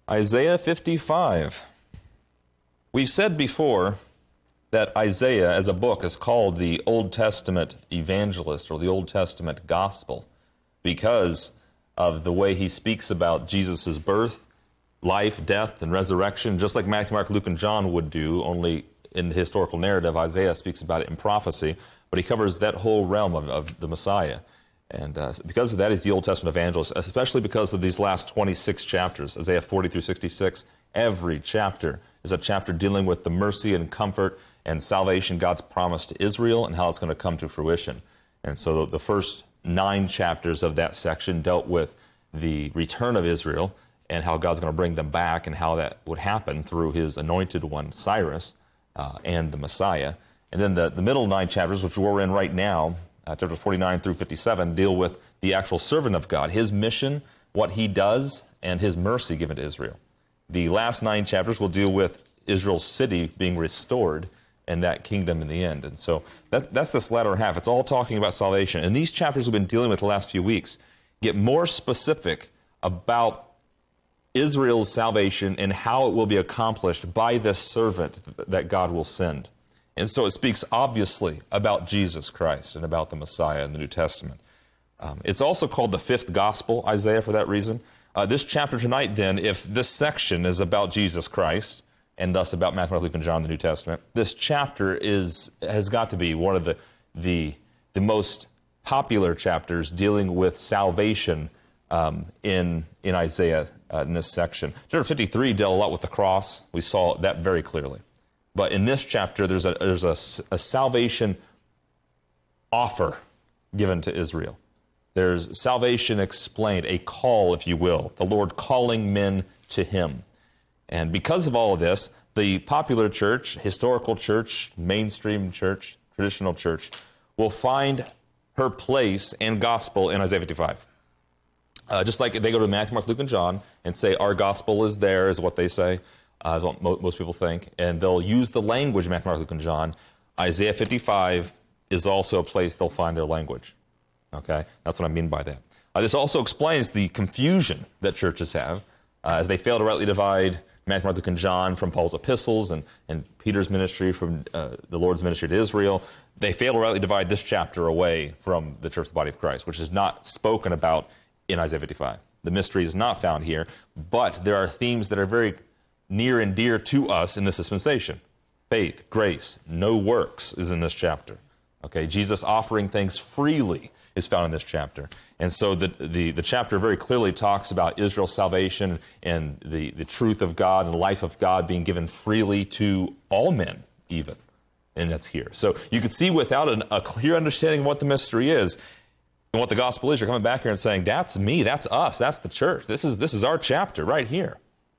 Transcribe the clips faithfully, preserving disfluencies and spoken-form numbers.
Isaiah fifty-five. We've said before that Isaiah as a book is called the Old Testament evangelist or the Old Testament gospel because of the way he speaks about Jesus' birth, life, death, and resurrection, just like Matthew, Mark, Luke, and John would do, only in the historical narrative, Isaiah speaks about it in prophecy, but he covers that whole realm of, of the Messiah. And uh, because of that, he's the Old Testament evangelist, especially because of these last twenty-six chapters, Isaiah forty through sixty-six. Every chapter is a chapter dealing with the mercy and comfort and salvation God's promised to Israel and how it's going to come to fruition. And so the first nine chapters of that section dealt with the return of Israel and how God's going to bring them back and how that would happen through his anointed one, Cyrus, uh, and the Messiah. And then the, the middle nine chapters, which we're in right now, Uh, chapters forty-nine through fifty-seven, deal with the actual servant of God, his mission, what he does, and his mercy given to Israel. The last nine chapters will deal with Israel's city being restored and that kingdom in the end. And so that, that's this latter half. It's all talking about salvation. And these chapters we've been dealing with the last few weeks get more specific about Israel's salvation and how it will be accomplished by this servant that God will send. And so it speaks obviously about Jesus Christ and about the Messiah in the New Testament. Um, it's also called the fifth gospel, Isaiah, for that reason. Uh, this chapter tonight, then, if this section is about Jesus Christ, and thus about Matthew, Mark, Luke, and John in the New Testament, this chapter is has got to be one of the, the, the most popular chapters dealing with salvation um, in, in Isaiah uh, in this section. Chapter fifty-three dealt a lot with the cross. We saw that very clearly. But in this chapter, there's a, there's a, a salvation offer given to Israel. There's salvation explained, a call, if you will, the Lord calling men to him. And because of all of this, the popular church, historical church, mainstream church, traditional church, will find her place and gospel in Isaiah fifty-five. Uh, just like they go to Matthew, Mark, Luke, and John and say, our gospel is there, is what they say. Uh, is what mo- most people think, and they'll use the language, Matthew, Mark, Luke, and John. Isaiah fifty-five is also a place they'll find their language. Okay? That's what I mean by that. Uh, this also explains the confusion that churches have uh, as they fail to rightly divide Matthew, Mark, Luke, and John from Paul's epistles and, and Peter's ministry from uh, the Lord's ministry to Israel. They fail to rightly divide this chapter away from the church, the body of Christ, which is not spoken about in Isaiah fifty-five. The mystery is not found here, but there are themes that are very near and dear to us in this dispensation. Faith, grace, no works is in this chapter. Okay, Jesus offering things freely is found in this chapter. And so the, the, the chapter very clearly talks about Israel's salvation and the, the truth of God and the life of God being given freely to all men, even. And that's here. So you can see without an, a clear understanding of what the mystery is and what the gospel is, you're coming back here and saying, that's me, that's us, that's the church. This is, this is our chapter right here.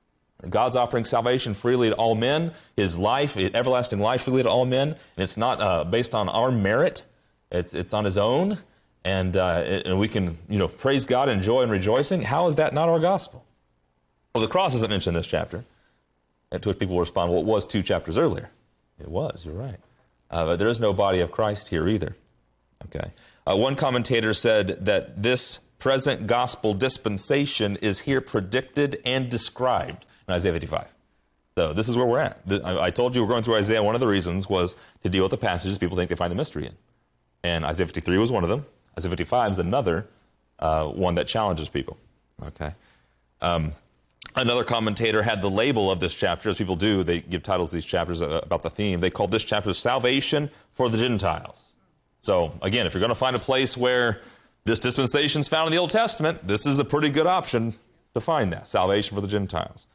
God's offering salvation freely to all men, his life, everlasting life freely to all men, and it's not uh, based on our merit, it's it's on his own, and uh, and we can, you know, praise God and joy and rejoicing. How is that not our gospel? Well, the cross isn't mentioned in this chapter, and to which people will respond, well, it was two chapters earlier. It was, you're right. Uh, but there is no body of Christ here either. Okay. Uh, one commentator said that this present gospel dispensation is here predicted and described in Isaiah fifty-five. So this is where we're at. I told you we're going through Isaiah. One of the reasons was to deal with the passages people think they find the mystery in. And Isaiah fifty-three was one of them. Isaiah fifty-five is another uh, one that challenges people. Okay. Um, another commentator had the label of this chapter, as people do. They give titles to these chapters uh, about the theme. They called this chapter Salvation for the Gentiles. So again, if you're going to find a place where this dispensation is found in the Old Testament, this is a pretty good option to find that, salvation for the Gentiles.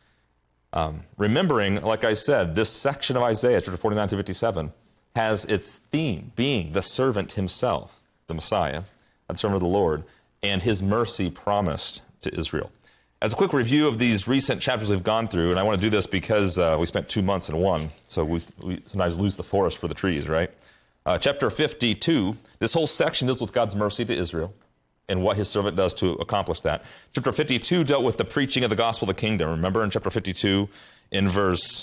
Um, remembering, like I said, this section of Isaiah, chapter forty-nine through fifty-seven, has its theme being the servant himself, the Messiah, the servant of the Lord, and his mercy promised to Israel. As a quick review of these recent chapters we've gone through, and I want to do this because uh, we spent two months in one, so we, we sometimes lose the forest for the trees, right? Uh, chapter fifty-two, this whole section deals with God's mercy to Israel and what his servant does to accomplish that. Chapter fifty-two dealt with the preaching of the gospel of the kingdom. Remember in chapter fifty-two, in verse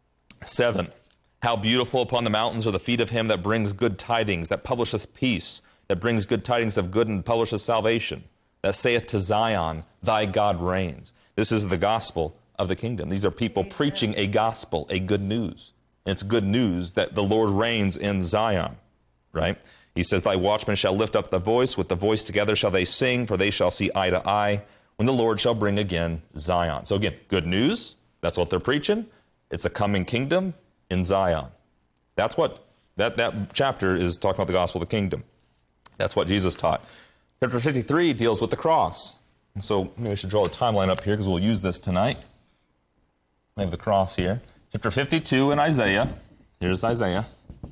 seven, how beautiful upon the mountains are the feet of him that brings good tidings, that publisheth peace, that brings good tidings of good and publisheth salvation, that saith to Zion, thy God reigns. This is the gospel of the kingdom. These are people preaching a gospel, a good news. And it's good news that the Lord reigns in Zion, right? He says, thy watchmen shall lift up the voice, with the voice together shall they sing, for they shall see eye to eye, when the Lord shall bring again Zion. So again, good news, that's what they're preaching. It's a coming kingdom in Zion. That's what, that, that chapter is talking about the gospel of the kingdom. That's what Jesus taught. Chapter fifty-three deals with the cross. And so maybe I should draw a timeline up here because we'll use this tonight. I have the cross here. Chapter fifty-two in Isaiah. Here's Isaiah.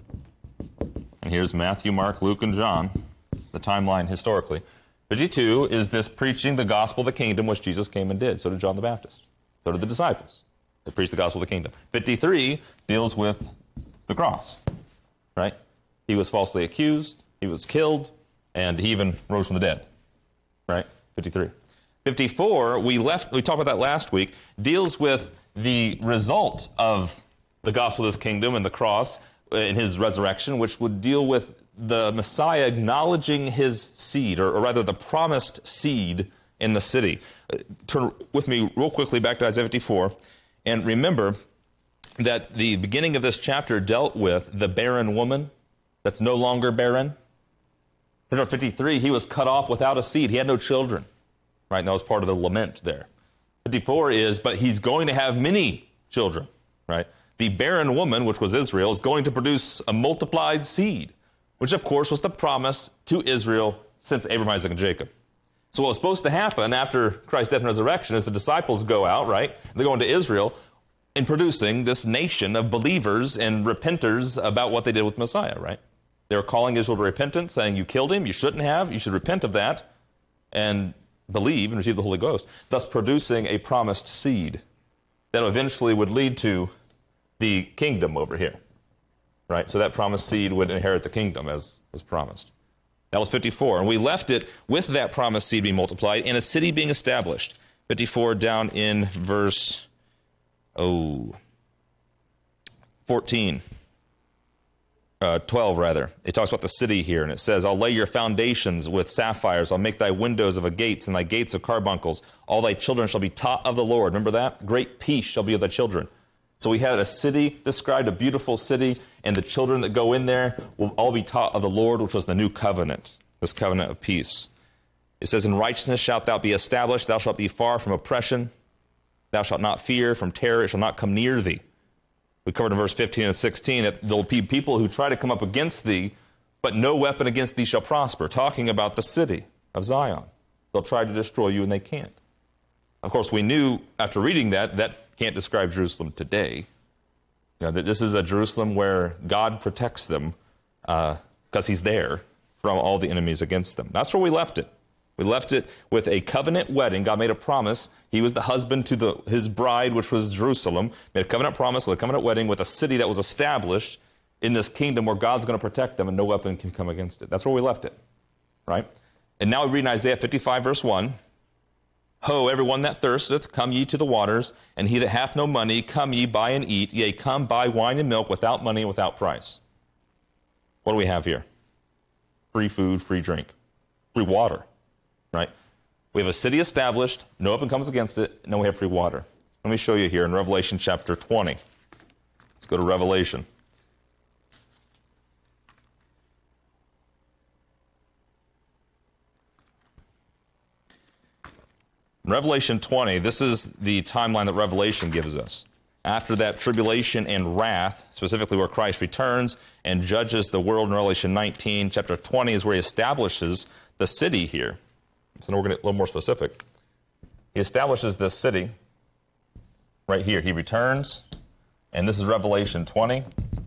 And here's Matthew, Mark, Luke, and John, the timeline historically. fifty-two is this preaching the gospel of the kingdom, which Jesus came and did. So did John the Baptist. So did the disciples. They preached the gospel of the kingdom. fifty-three deals with the cross, right? He was falsely accused, he was killed, and he even rose from the dead, right? fifty-three. fifty-four, we left, we talked about that last week, deals with the result of the gospel of this kingdom and the cross in his resurrection, which would deal with the Messiah acknowledging his seed, or, or rather the promised seed in the city. Uh, turn with me real quickly back to Isaiah fifty-four, and remember that the beginning of this chapter dealt with the barren woman that's no longer barren. In fifty-three, he was cut off without a seed. He had no children, right? And that was part of the lament there. fifty-four is, but he's going to have many children, right? The barren woman, which was Israel, is going to produce a multiplied seed, which of course was the promise to Israel since Abraham, Isaac, and Jacob. So what was supposed to happen after Christ's death and resurrection is the disciples go out, right? They go into Israel in producing this nation of believers and repenters about what they did with Messiah, right? They were calling Israel to repentance, saying, you killed him, you shouldn't have, you should repent of that, and believe and receive the Holy Ghost, thus producing a promised seed that eventually would lead to the kingdom over here, right? So that promised seed would inherit the kingdom as was promised. That was fifty-four, and we left it with that promised seed being multiplied and a city being established. fifty-four down in verse, oh, fourteen. Uh, twelve, rather. It talks about the city here, and it says, I'll lay your foundations with sapphires. I'll make thy windows of a gates, and thy gates of carbuncles. All thy children shall be taught of the Lord. Remember that? Great peace shall be of thy children. So we had a city described, a beautiful city, and the children that go in there will all be taught of the Lord, which was the new covenant, this covenant of peace. It says, in righteousness shalt thou be established. Thou shalt be far from oppression. Thou shalt not fear from terror. It shall not come near thee. We covered in verse fifteen and sixteen that there will be people who try to come up against thee, but no weapon against thee shall prosper, talking about the city of Zion. They'll try to destroy you, and they can't. Of course, we knew after reading that, that can't describe Jerusalem today. You know, that this is a Jerusalem where God protects them because uh, he's there from all the enemies against them. That's where we left it. We left it with a covenant wedding. God made a promise. He was the husband to the, his bride, which was Jerusalem. Made a covenant promise, a covenant wedding with a city that was established in this kingdom where God's going to protect them and no weapon can come against it. That's where we left it, right? And now we read in Isaiah fifty-five, verse one, Ho, everyone that thirsteth, come ye to the waters, and he that hath no money, come ye, buy and eat. Yea, come, buy wine and milk without money and without price. What do we have here? Free food, free drink, free water. Right? We have a city established, no weapon comes against it, and then we have free water. Let me show you here in Revelation chapter twenty. Let's go to Revelation. In Revelation twenty, this is the timeline that Revelation gives us. After that tribulation and wrath, specifically where Christ returns and judges the world in Revelation nineteen, chapter twenty is where he establishes the city here. So now we're going to get a little more specific. He establishes this city right here. He returns, and this is Revelation twenty.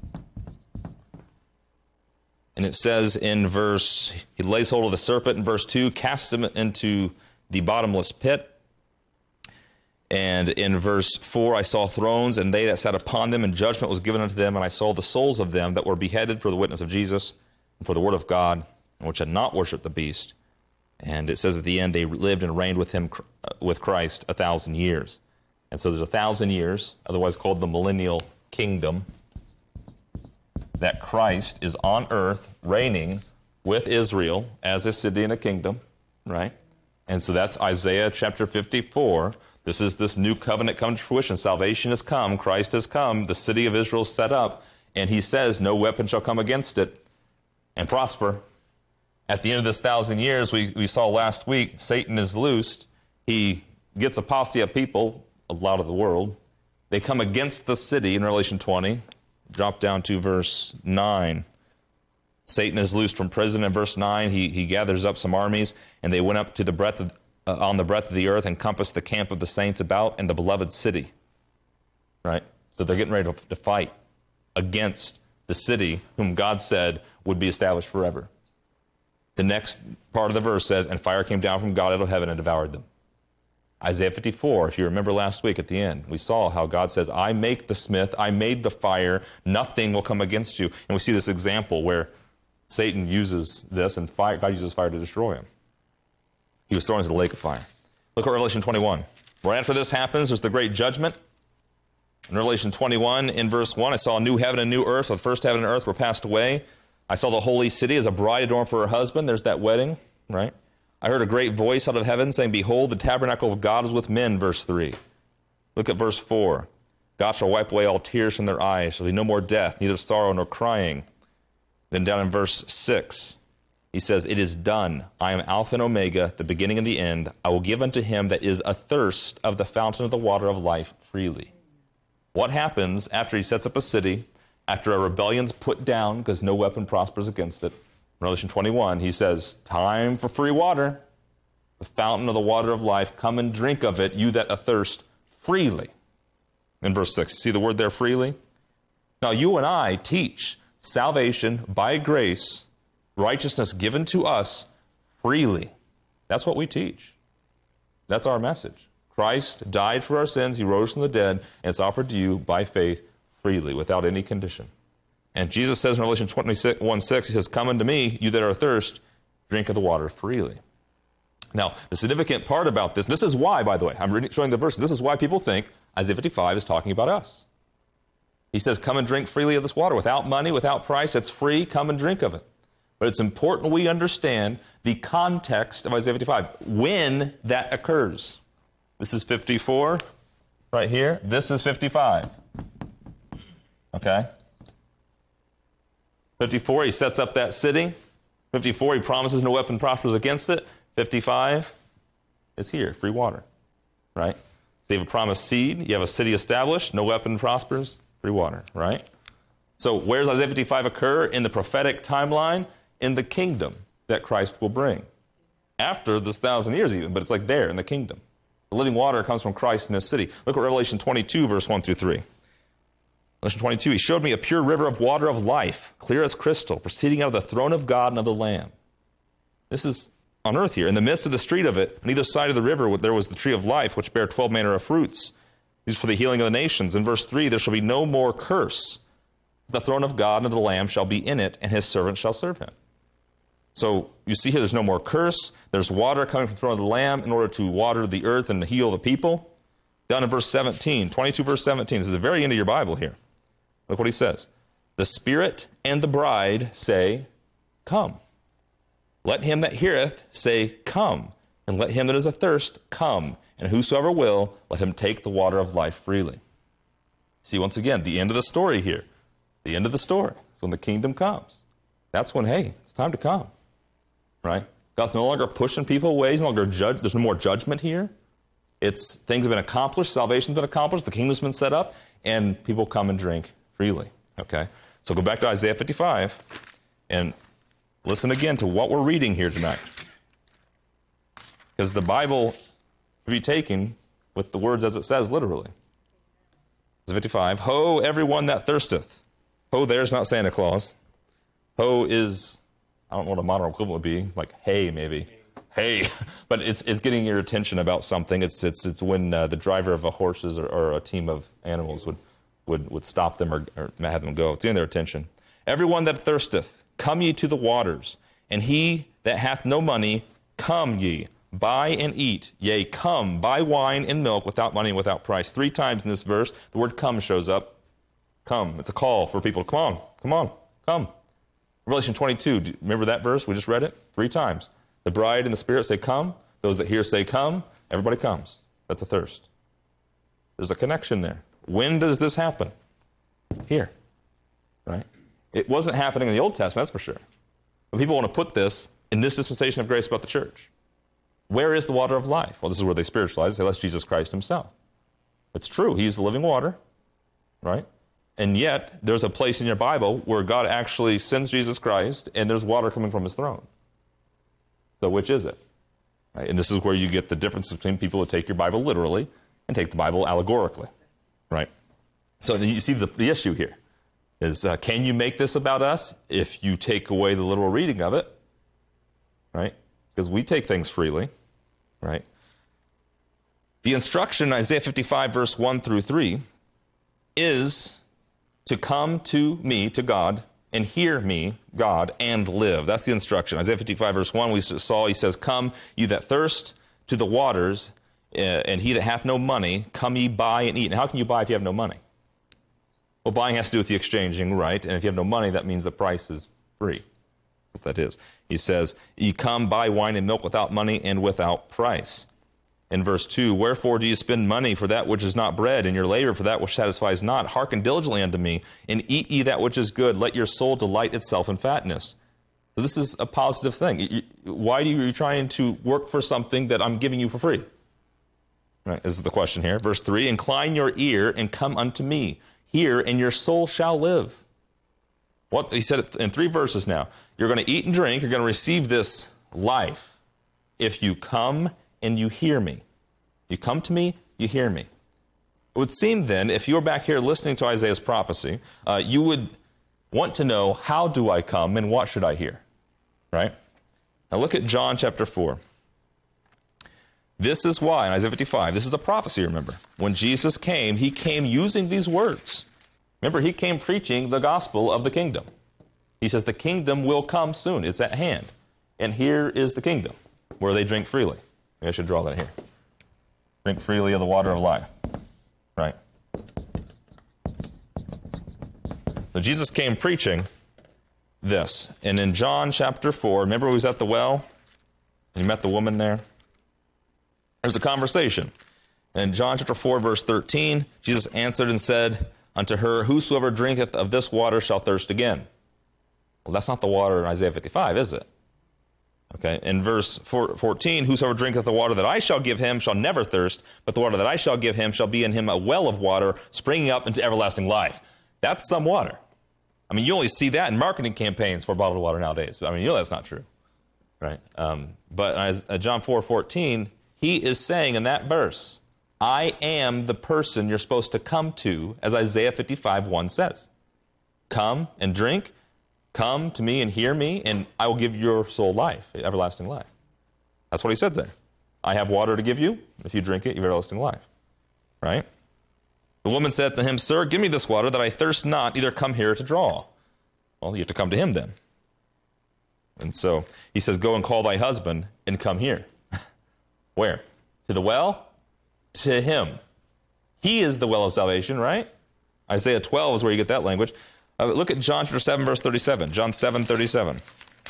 And it says in verse, he lays hold of the serpent in verse two, casts him into the bottomless pit. And in verse four, I saw thrones, and they that sat upon them, and judgment was given unto them. And I saw the souls of them that were beheaded for the witness of Jesus, and for the word of God, and which had not worshipped the beast. And it says at the end, they lived and reigned with him, with Christ, a thousand years. And so there's a thousand years, otherwise called the millennial kingdom, that Christ is on earth reigning with Israel as a city and a kingdom, right? And so that's Isaiah chapter fifty-four, This is this new covenant come to fruition. Salvation has come. Christ has come. The city of Israel is set up. And he says, no weapon shall come against it and prosper. At the end of this thousand years, we, we saw last week, Satan is loosed. He gets a posse of people, a lot of the world. They come against the city in Revelation twenty. Drop down to verse nine. Satan is loosed from prison in verse nine. He, he gathers up some armies, and they went up to the breadth of, uh, on the breadth of the earth and compassed the camp of the saints about and the beloved city. Right? So they're getting ready to, to fight against the city whom God said would be established forever. The next part of the verse says, and fire came down from God out of heaven and devoured them. Isaiah fifty-four, if you remember last week at the end, we saw how God says, I make the smith, I made the fire, nothing will come against you. And we see this example where Satan uses this and fire, God uses fire to destroy him. He was thrown into the lake of fire. Look at Revelation twenty-one. Right after this happens, there's the great judgment. In Revelation twenty-one, in verse one, I saw a new heaven and new earth. The first heaven and earth were passed away. I saw the holy city as a bride adorned for her husband. There's that wedding, right? I heard a great voice out of heaven saying, behold, the tabernacle of God is with men, verse three. Look at verse four. God shall wipe away all tears from their eyes. There shall be no more death, neither sorrow nor crying. Then down in verse six, he says, it is done. I am Alpha and Omega, the beginning and the end. I will give unto him that is athirst of the fountain of the water of life freely. What happens after he sets up a city, after a rebellion's put down because no weapon prospers against it? In Revelation twenty-one, he says, time for free water, the fountain of the water of life, come and drink of it, you that athirst freely. In verse six, see the word there, freely? Now you and I teach salvation by grace, righteousness given to us freely. That's what we teach. That's our message. Christ died for our sins, he rose from the dead, and it's offered to you by faith freely, without any condition. And Jesus says in Revelation twenty-one six, he says, come unto me, you that are athirst, drink of the water freely. Now, the significant part about this, this is why, by the way, I'm reading, showing the verses, this is why people think Isaiah fifty-five is talking about us. He says, come and drink freely of this water, without money, without price, it's free, come and drink of it. But it's important we understand the context of Isaiah fifty-five, when that occurs. This is fifty-four, right here. This is fifty-five. Okay? fifty-four, he sets up that city. fifty-four, he promises no weapon prospers against it. fifty-five is here, free water, right? So you have a promised seed, you have a city established, no weapon prospers, free water, right? So where does Isaiah fifty-five occur? In the prophetic timeline, in the kingdom that Christ will bring. After this thousand years even, but it's like there in the kingdom. The living water comes from Christ in his city. Look at Revelation twenty-two, verse one through three. Revelation twenty-two, he showed me a pure river of water of life, clear as crystal, proceeding out of the throne of God and of the Lamb. This is on earth here. In the midst of the street of it, on either side of the river, there was the tree of life, which bare twelve manner of fruits. These are for the healing of the nations. In verse three, there shall be no more curse. The throne of God and of the Lamb shall be in it, and his servants shall serve him. So you see here, there's no more curse. There's water coming from the throne of the Lamb in order to water the earth and to heal the people. Down in verse seventeen, twenty-two verse seventeen, this is the very end of your Bible here. Look what he says. The Spirit and the bride say, come. Let him that heareth say, come. And let him that is athirst come. And whosoever will, let him take the water of life freely. See, once again, the end of the story here. The end of the story is when the kingdom comes. That's when, hey, it's time to come. Right? God's no longer pushing people away. He's no longer judge. There's no more judgment here. It's things have been accomplished. Salvation's been accomplished. The kingdom's been set up. And people come and drink freely. Okay? So go back to Isaiah fifty-five and listen again to what we're reading here tonight. Because the Bible to be taken with the words as it says literally. Isaiah fifty-five, ho, everyone that thirsteth. Ho there's not Santa Claus. Ho is, I don't know what a modern equivalent would be, like hey maybe. Hey, but it's it's getting your attention about something. It's it's it's when uh, the driver of a horses or, or a team of animals would would would stop them or, or have them go. It's getting their attention. Everyone that thirsteth, come ye to the waters, and he that hath no money, come ye, buy and eat. Yea, come, buy wine and milk without money and without price. Three times in this verse, the word come shows up. Come. It's a call for people. Come on, come on, come. Revelation twenty-two, do you remember that verse? We just read it three times. The bride and the Spirit say, come. Those that hear say, come. Everybody comes. That's a thirst. There's a connection there. When does this happen? Here, right? It wasn't happening in the Old Testament, that's for sure. But people want to put this in this dispensation of grace about the church. Where is the water of life? Well, this is where they spiritualize it. Say, that's Jesus Christ himself. It's true. He's the living water, right? And yet, there's a place in your Bible where God actually sends Jesus Christ, and there's water coming from his throne. So which is it? Right? And this is where you get the difference between people who take your Bible literally and take the Bible allegorically, right? So you see the, the issue here is, uh, can you make this about us if you take away the literal reading of it, right? Because we take things freely, right? The instruction in Isaiah fifty-five, verse one through three, is to come to me, to God, and hear me, God, and live. That's the instruction. Isaiah fifty-five, verse one, we saw, he says, come, you that thirst, to the waters, uh, and he that hath no money, come ye buy and eat. And how can you buy if you have no money? Well, buying has to do with the exchanging, right? And if you have no money, that means the price is free. That's what that is. He says, ye come, buy wine and milk without money and without price. In verse two, wherefore do you spend money for that which is not bread, and your labor for that which satisfies not? Hearken diligently unto me, and eat ye that which is good. Let your soul delight itself in fatness. So this is a positive thing. Why are you trying to work for something that I'm giving you for free? Right, this is the question here. Verse three, incline your ear and come unto me. Hear, and your soul shall live. What he said it in three verses now. You're going to eat and drink. You're going to receive this life if you come and you hear me. You come to me, you hear me. It would seem then, if you were back here listening to Isaiah's prophecy, uh, you would want to know, how do I come and what should I hear? Right? Now look at John chapter four. This is why, in Isaiah fifty-five, this is a prophecy, remember. When Jesus came, he came using these words. Remember, he came preaching the gospel of the kingdom. He says the kingdom will come soon. It's at hand. And here is the kingdom, where they drink freely. Maybe I should draw that here. Drink freely of the water of life. Right? So Jesus came preaching this. And in John chapter four, remember he was at the well? And he met the woman there? There's a conversation. And in John chapter four, verse thirteen, Jesus answered and said unto her, whosoever drinketh of this water shall thirst again. Well, that's not the water in Isaiah fifty-five, is it? Okay, in verse fourteen, whosoever drinketh the water that I shall give him shall never thirst, but the water that I shall give him shall be in him a well of water springing up into everlasting life. That's some water. I mean, you only see that in marketing campaigns for bottled water nowadays. I mean, you know that's not true, right? Um, but as, uh, John four fourteen, he is saying in that verse, I am the person you're supposed to come to, as Isaiah fifty-five one says. Come and drink. Come to me and hear me, and I will give your soul life, everlasting life. That's what he said there. I have water to give you. If you drink it, you have everlasting life. Right? The woman said to him, Sir, give me this water that I thirst not, neither come here to draw. Well, you have to come to him then. And so he says, go and call thy husband and come here. Where? To the well? To him. He is the well of salvation, right? Isaiah twelve is where you get that language. Uh, look at John chapter seven, verse thirty-seven. John seven, thirty-seven.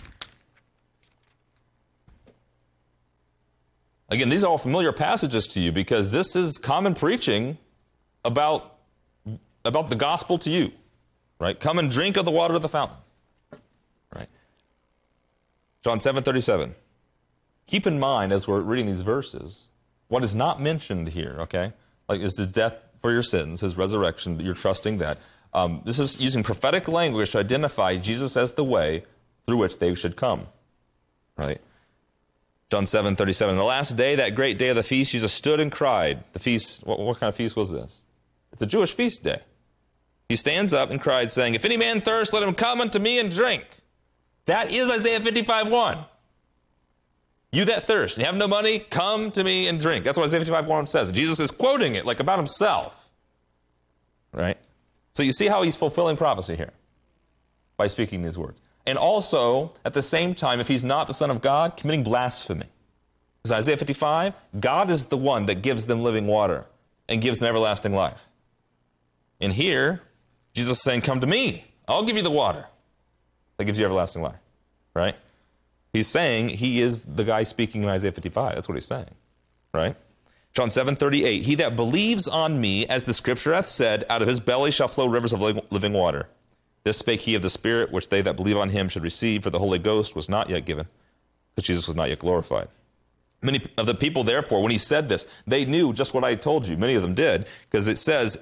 Again, these are all familiar passages to you because this is common preaching about, about the gospel to you. Right? Come and drink of the water of the fountain. Right? John seven, thirty-seven. Keep in mind, as we're reading these verses, what is not mentioned here, okay? Like, is his death for your sins, his resurrection, you're trusting that. Um, this is using prophetic language to identify Jesus as the way through which they should come, right? John seven, thirty-seven. The last day, that great day of the feast, Jesus stood and cried. The feast, what, what kind of feast was this? It's a Jewish feast day. He stands up and cried, saying, if any man thirst, let him come unto me and drink. That is Isaiah fifty-five one. You that thirst, and you have no money, come to me and drink. That's what Isaiah fifty-five one says. Jesus is quoting it like about himself, right? So you see how he's fulfilling prophecy here by speaking these words. And also, at the same time, if he's not the Son of God, committing blasphemy. Because Isaiah fifty-five, God is the one that gives them living water and gives them everlasting life. And here, Jesus is saying, come to me. I'll give you the water that gives you everlasting life, right? He's saying he is the guy speaking in Isaiah fifty-five. That's what he's saying, right? John seven thirty-eight, he that believes on me, as the scripture hath said, out of his belly shall flow rivers of living water. This spake he of the Spirit, which they that believe on him should receive, for the Holy Ghost was not yet given, because Jesus was not yet glorified. Many of the people, therefore, when he said this, they knew just what I told you. Many of them did, because it says,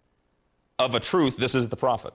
of a truth, this is the prophet.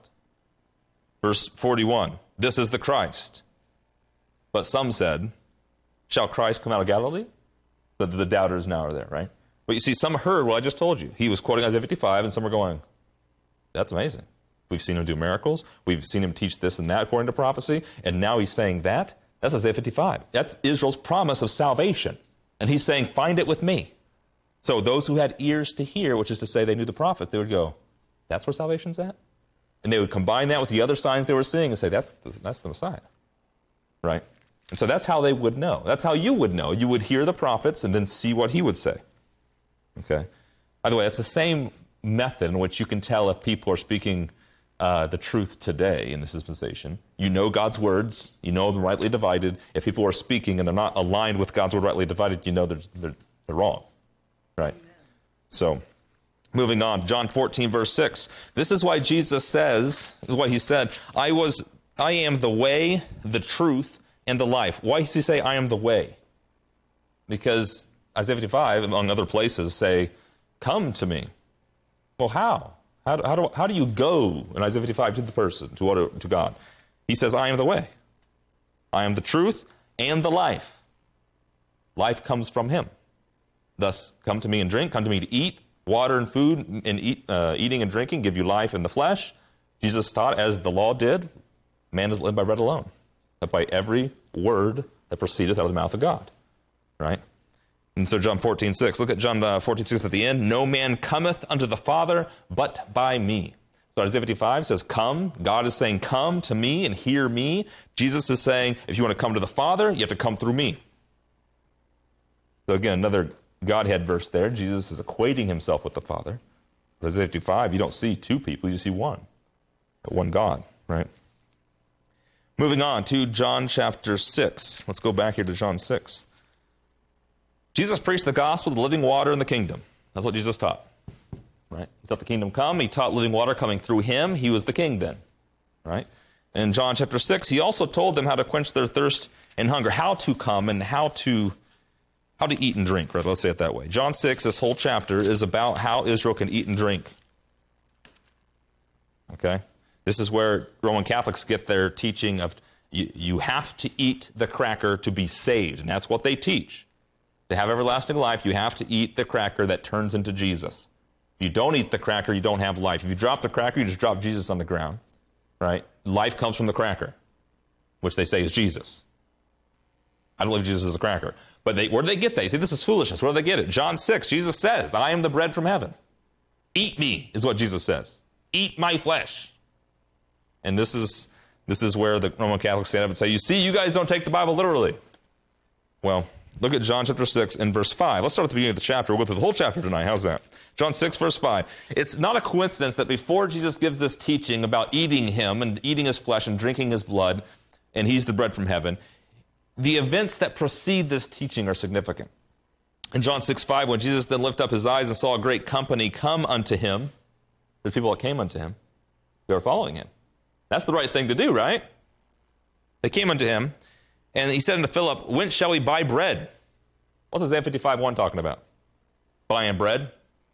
Verse forty-one, this is the Christ. But some said, shall Christ come out of Galilee? The, the doubters now are there, right? But you see, some heard what I just told you. He was quoting Isaiah fifty-five, and some were going, that's amazing. We've seen him do miracles. We've seen him teach this and that according to prophecy. And now he's saying that. That's Isaiah fifty-five. That's Israel's promise of salvation. And he's saying, find it with me. So those who had ears to hear, which is to say they knew the prophet, they would go, that's where salvation's at? And they would combine that with the other signs they were seeing and say, that's the, that's the Messiah, right? And so that's how they would know. That's how you would know. You would hear the prophets and then see what he would say. Okay? By the way, that's the same method in which you can tell if people are speaking uh, the truth today in this dispensation. You know God's words. You know them rightly divided. If people are speaking and they're not aligned with God's word rightly divided, you know they're, they're, they're wrong. Right? Amen. So, moving on. John fourteen, verse six. This is why Jesus says, what he said, I was, I am the way, the truth, and the life. Why does he say, I am the way? Because Isaiah fifty-five, among other places, say, come to me. Well, how? How do, how do, how do you go in Isaiah fifty-five to the person, to, what, to God? He says, I am the way. I am the truth and the life. Life comes from him. Thus, come to me and drink. Come to me to eat. Water and food and eat, uh, eating and drinking give you life in the flesh. Jesus taught, as the law did, man is lived by bread alone, but by every word that proceedeth out of the mouth of God. Right? And so John fourteen, six. Look at John uh, fourteen, six at the end. No man cometh unto the Father but by me. So Isaiah fifty-five says, come. God is saying, come to me and hear me. Jesus is saying, if you want to come to the Father, you have to come through me. So again, another Godhead verse there. Jesus is equating himself with the Father. Isaiah fifty-five, you don't see two people, you see one. One God, right? Moving on to John chapter six. Let's go back here to John six. Jesus preached the gospel, the living water, and the kingdom. That's what Jesus taught. Right? He taught the kingdom come. He taught living water coming through him. He was the king then. Right? In John chapter six, he also told them how to quench their thirst and hunger, how to come and how to how to eat and drink. Right? Let's say it that way. John six, this whole chapter, is about how Israel can eat and drink. Okay? This is where Roman Catholics get their teaching of you, you have to eat the cracker to be saved. And that's what they teach. To have everlasting life, you have to eat the cracker that turns into Jesus. If you don't eat the cracker, you don't have life. If you drop the cracker, you just drop Jesus on the ground. Right? Life comes from the cracker, which they say is Jesus. I don't believe Jesus is a cracker. But they, where do they get that? You say, this is foolishness. Where do they get it? John six, Jesus says, I am the bread from heaven. Eat me, is what Jesus says. Eat my flesh. And this is, this is where the Roman Catholics stand up and say, you see, you guys don't take the Bible literally. Well, look at John chapter six and verse five. Let's start at the beginning of the chapter. We'll go through the whole chapter tonight. How's that? John six, verse five. It's not a coincidence that before Jesus gives this teaching about eating him and eating his flesh and drinking his blood, and he's the bread from heaven, the events that precede this teaching are significant. In John six, five, when Jesus then lifted up his eyes and saw a great company come unto him, there's people that came unto him. They were following him. That's the right thing to do, right? They came unto him, and he said unto Philip, whence shall we buy bread? What's Isaiah fifty-five, one talking about? Buying bread?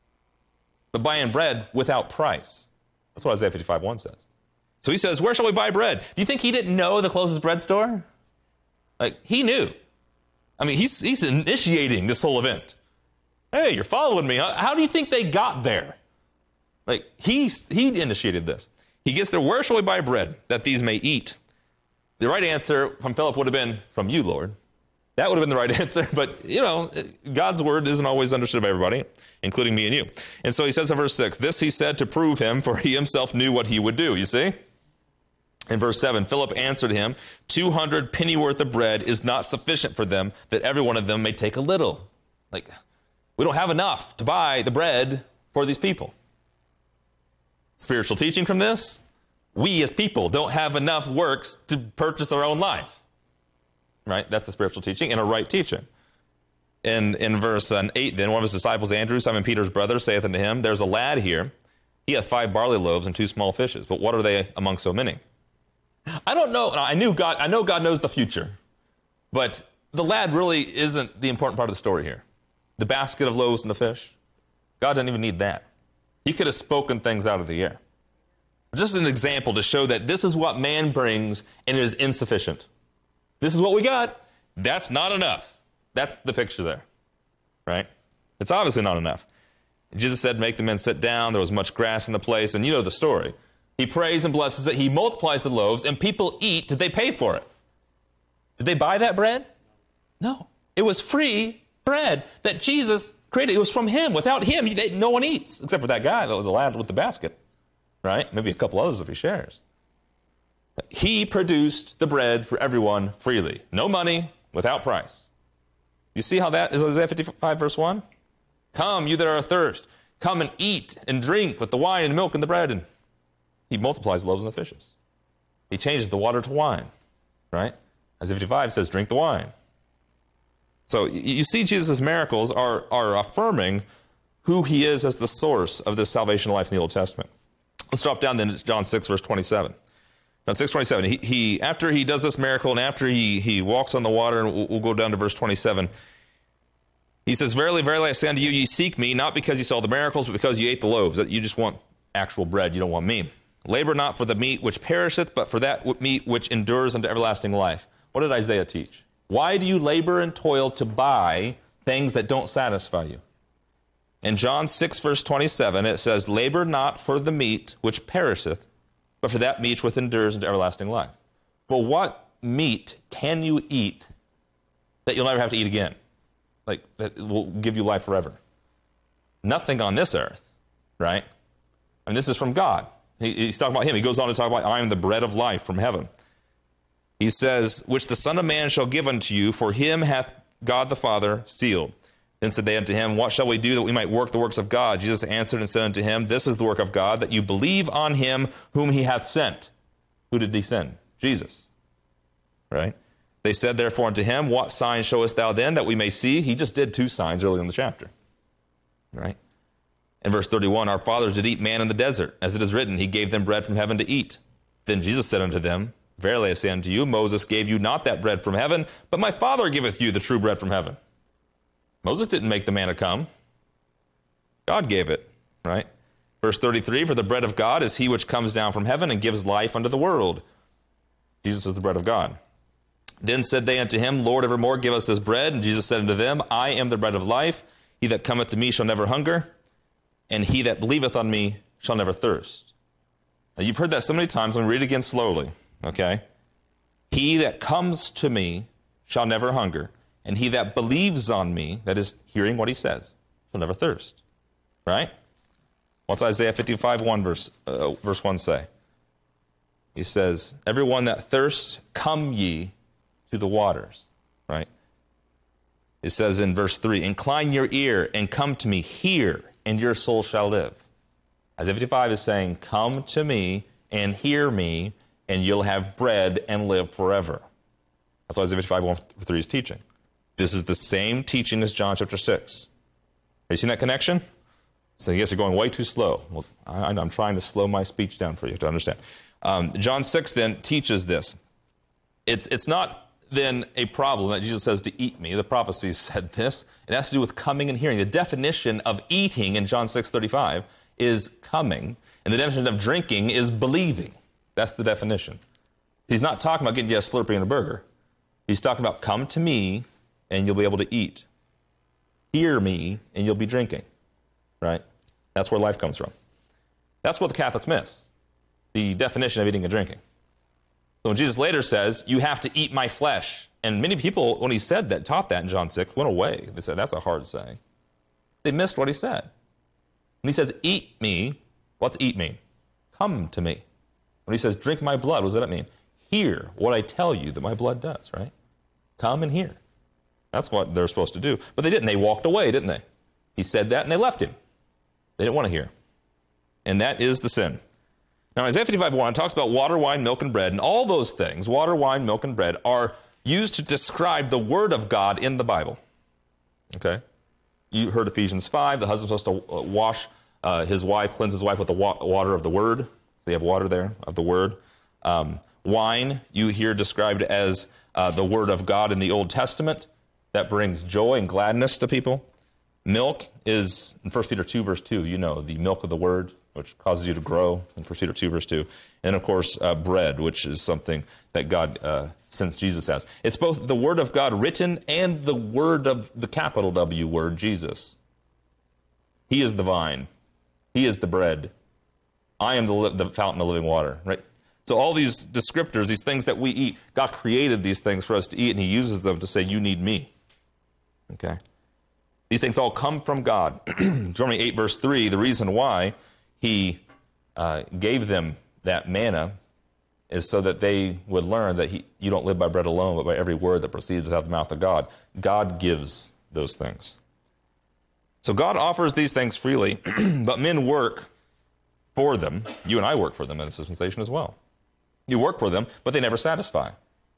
But buying bread without price. That's what Isaiah fifty-five, one says. So he says, where shall we buy bread? Do you think he didn't know the closest bread store? Like, he knew. I mean, he's, he's initiating this whole event. Hey, you're following me. Huh? How do you think they got there? Like, he's, he initiated this. He gets there, where shall we buy bread that these may eat? The right answer from Philip would have been, from you, Lord. That would have been the right answer. But, you know, God's word isn't always understood by everybody, including me and you. And so he says in verse six, this he said to prove him, for he himself knew what he would do. You see? In verse seven, Philip answered him, two hundred pennyworth of bread is not sufficient for them, that every one of them may take a little. Like, we don't have enough to buy the bread for these people. Spiritual teaching from this, we as people don't have enough works to purchase our own life. Right? That's the spiritual teaching and a right teaching. In, in verse uh, eight, then, one of his disciples, Andrew, Simon Peter's brother, saith unto him, there's a lad here. He hath five barley loaves and two small fishes. But what are they among so many? I don't know. I knew God. I know God knows the future. But the lad really isn't the important part of the story here. The basket of loaves and the fish. God doesn't even need that. He could have spoken things out of the air. Just an example to show that this is what man brings and it is insufficient. This is what we got. That's not enough. That's the picture there, right? It's obviously not enough. Jesus said, make the men sit down. There was much grass in the place. And you know the story. He prays and blesses it. He multiplies the loaves, and people eat. Did they pay for it? Did they buy that bread? No. It was free bread that Jesus created. It was from him. Without him, they, no one eats, except for that guy, the, the lad with the basket, right? Maybe a couple others if he shares. He produced the bread for everyone freely. No money, without price. You see how that is Isaiah fifty-five, verse one? Come, you that are athirst. Come and eat and drink with the wine and milk and the bread. And he multiplies the loaves and the fishes. He changes the water to wine, right? Isaiah fifty-five says, drink the wine. So you see Jesus' miracles are, are affirming who he is as the source of this salvation life in the Old Testament. Let's drop down then to John six, verse twenty-seven. Now, six twenty-seven, he, he, after he does this miracle and after he, he walks on the water, and we'll, we'll go down to verse twenty-seven, he says, verily, verily, I say unto you, ye seek me, not because you saw the miracles, but because you ate the loaves. That you just want actual bread, you don't want me. Labor not for the meat which perisheth, but for that meat which endures unto everlasting life. What did Isaiah teach? Why do you labor and toil to buy things that don't satisfy you? In John six, verse twenty-seven, it says, labor not for the meat which perisheth, but for that meat which endures into everlasting life. Well, what meat can you eat that you'll never have to eat again? Like, that will give you life forever? Nothing on this earth, right? I mean, this is from God. He, he's talking about him. He goes on to talk about, I am the bread of life from heaven. He says, which the Son of Man shall give unto you, for him hath God the Father sealed. Then said they unto him, what shall we do that we might work the works of God? Jesus answered and said unto him, this is the work of God, that you believe on him whom he hath sent. Who did he send? Jesus. Right? They said therefore unto him, what sign showest thou then that we may see? He just did two signs early in the chapter. Right? In verse thirty-one, our fathers did eat manna in the desert. As it is written, he gave them bread from heaven to eat. Then Jesus said unto them, verily I say unto you, Moses gave you not that bread from heaven, but my Father giveth you the true bread from heaven. Moses didn't make the manna come. God gave it, right? Verse thirty-three, for the bread of God is he which comes down from heaven and gives life unto the world. Jesus is the bread of God. Then said they unto him, Lord, evermore give us this bread. And Jesus said unto them, I am the bread of life. He that cometh to me shall never hunger, and he that believeth on me shall never thirst. Now, you've heard that so many times. Let me read it again slowly, okay? He that comes to me shall never hunger, and he that believes on me, that is, hearing what he says, shall never thirst. Right? What's Isaiah fifty-five, one verse, uh, verse one say? He says, everyone that thirsts, come ye to the waters. Right? It says in verse three, incline your ear and come to me, hear, and your soul shall live. Isaiah fifty-five is saying, come to me and hear me, and you'll have bread and live forever. That's what Isaiah fifty-five, one through three is teaching. This is the same teaching as John chapter six. Have you seen that connection? So yes, you're going way too slow. Well, I, I'm trying to slow my speech down for you to understand. Um, John six then teaches this. It's, it's not then a problem that Jesus says to eat me. The prophecies said this. It has to do with coming and hearing. The definition of eating in John six thirty-five is coming, and the definition of drinking is believing. That's the definition. He's not talking about getting you a Slurpee and a burger. He's talking about come to me, and you'll be able to eat. Hear me, and you'll be drinking. Right? That's where life comes from. That's what the Catholics miss, the definition of eating and drinking. So when Jesus later says, you have to eat my flesh, and many people, when he said that, taught that in John six, went away. They said, that's a hard saying. They missed what he said. When he says, eat me, what's eat mean? Come to me. When he says, drink my blood, what does that mean? Hear what I tell you that my blood does, right? Come and hear. That's what they're supposed to do. But they didn't. They walked away, didn't they? He said that, and they left him. They didn't want to hear. And that is the sin. Now, Isaiah fifty-five one talks about water, wine, milk, and bread. And all those things, water, wine, milk, and bread, are used to describe the Word of God in the Bible. Okay? You heard Ephesians five. The husband's supposed to wash uh, his wife, cleanse his wife with the wa- water of the word. So you have water there of the word. Um, wine, you hear described as uh, the word of God in the Old Testament. That brings joy and gladness to people. Milk is, in First Peter two, verse two, you know, the milk of the word, which causes you to grow, in First Peter two, verse two. And, of course, uh, bread, which is something that God uh, sends Jesus as. It's both the word of God written and the word of the capital W word, Jesus. He is the vine. He is the bread. I am the, li- the fountain of living water, right? So all these descriptors, these things that we eat, God created these things for us to eat, and he uses them to say, you need me. Okay? These things all come from God. Deuteronomy eight, verse three, the reason why he uh, gave them that manna is so that they would learn that he, you don't live by bread alone, but by every word that proceeds out of the mouth of God. God gives those things. So God offers these things freely, but men work for them. You and I work for them in this dispensation as well. You work for them, but they never satisfy.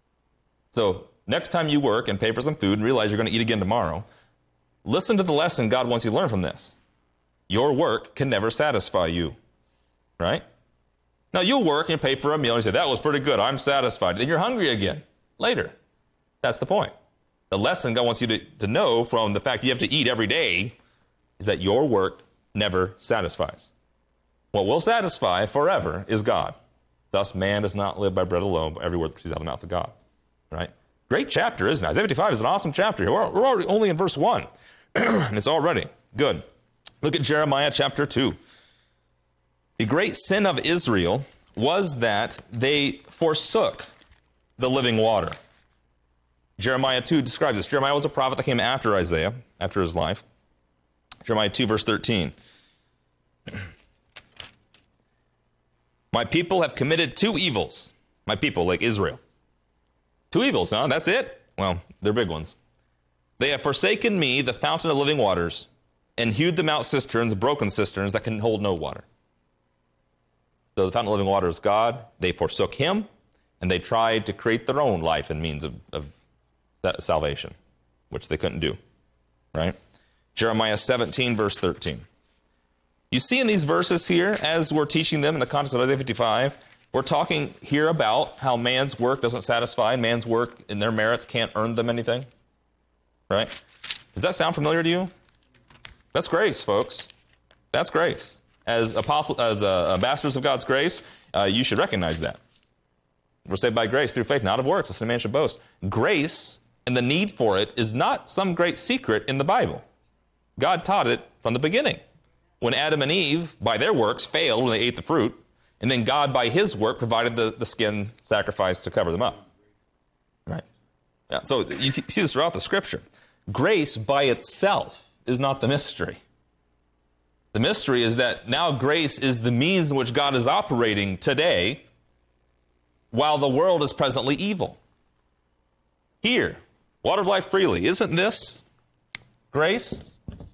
So next time you work and pay for some food and realize you're going to eat again tomorrow, listen to the lesson God wants you to learn from this. Your work can never satisfy you, right? Now, you'll work and pay for a meal and you say, that was pretty good, I'm satisfied. Then you're hungry again later. That's the point. The lesson God wants you to, to know from the fact you have to eat every day is that your work never satisfies. What will satisfy forever is God. Thus, man does not live by bread alone, but every word that proceeds out of the mouth of God, right? Great chapter, isn't it? Isaiah fifty-five is an awesome chapter. We're, we're already only in verse one, and it's already good. Look at Jeremiah chapter two. The great sin of Israel was that they forsook the living water. Jeremiah two describes this. Jeremiah was a prophet that came after Isaiah, after his life. Jeremiah two, verse thirteen. My people have committed two evils. My people, like Israel. Two evils, huh? That's it? Well, they're big ones. They have forsaken me, the fountain of living waters, and hewed them out cisterns, broken cisterns that can hold no water. So the fountain of living water is God. They forsook him, and they tried to create their own life and means of, of salvation, which they couldn't do, right? Jeremiah seventeen, verse thirteen. You see in these verses here, as we're teaching them in the context of Isaiah fifty-five, we're talking here about how man's work doesn't satisfy, and man's work and their merits can't earn them anything, right? Does that sound familiar to you? That's grace, folks. That's grace. As apostle, as uh, ambassadors of God's grace, uh, you should recognize that. We're saved by grace through faith, not of works, lest any man should boast. Grace and the need for it is not some great secret in the Bible. God taught it from the beginning. When Adam and Eve, by their works, failed when they ate the fruit, and then God, by his work, provided the, the skin sacrifice to cover them up. Right? Yeah, so you see, see this throughout the Scripture. Grace by itself is not the mystery. The mystery is that now grace is the means in which God is operating today while the world is presently evil. Here, water of life freely. Isn't this grace?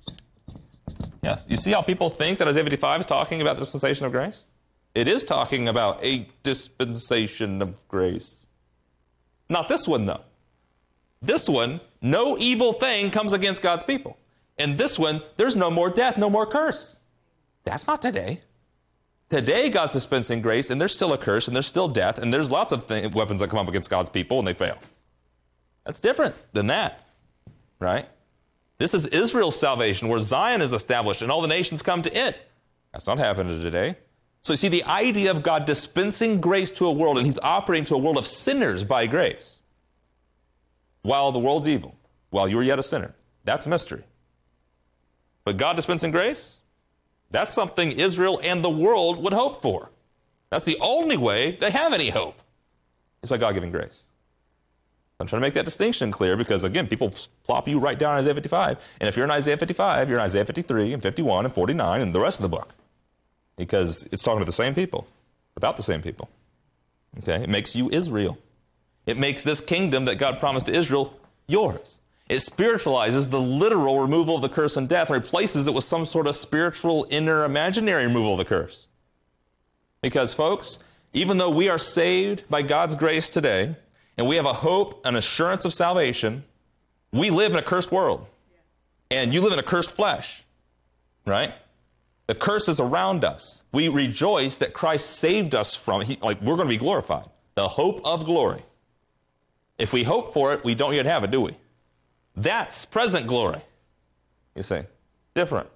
Yes. You see how people think that Isaiah fifty-five is talking about the dispensation of grace? It is talking about a dispensation of grace. Not this one, though. This one, no evil thing comes against God's people. And this one, there's no more death, no more curse. That's not today. Today, God's dispensing grace, and there's still a curse, and there's still death, and there's lots of th- weapons that come up against God's people, and they fail. That's different than that, right? This is Israel's salvation, where Zion is established, and all the nations come to it. That's not happening today. So you see, the idea of God dispensing grace to a world, and he's operating to a world of sinners by grace, while the world's evil, while you're yet a sinner. That's a mystery. But God dispensing grace, that's something Israel and the world would hope for. That's the only way they have any hope, is by God giving grace. I'm trying to make that distinction clear because, again, people plop you right down in Isaiah fifty-five. And if you're in Isaiah fifty-five, you're in Isaiah fifty-three and fifty-one and forty-nine and the rest of the book. Because it's talking to the same people, about the same people. Okay? It makes you Israel. It makes this kingdom that God promised to Israel yours. It spiritualizes the literal removal of the curse and death and replaces it with some sort of spiritual, inner, imaginary removal of the curse. Because, folks, even though we are saved by God's grace today, and we have a hope, an assurance of salvation, we live in a cursed world. and you live in a cursed flesh, right? The curse is around us. We rejoice that Christ saved us from it. Like, we're going to be glorified. The hope of glory. If we hope for it, we don't yet have it, do we? That's present glory. You see, different.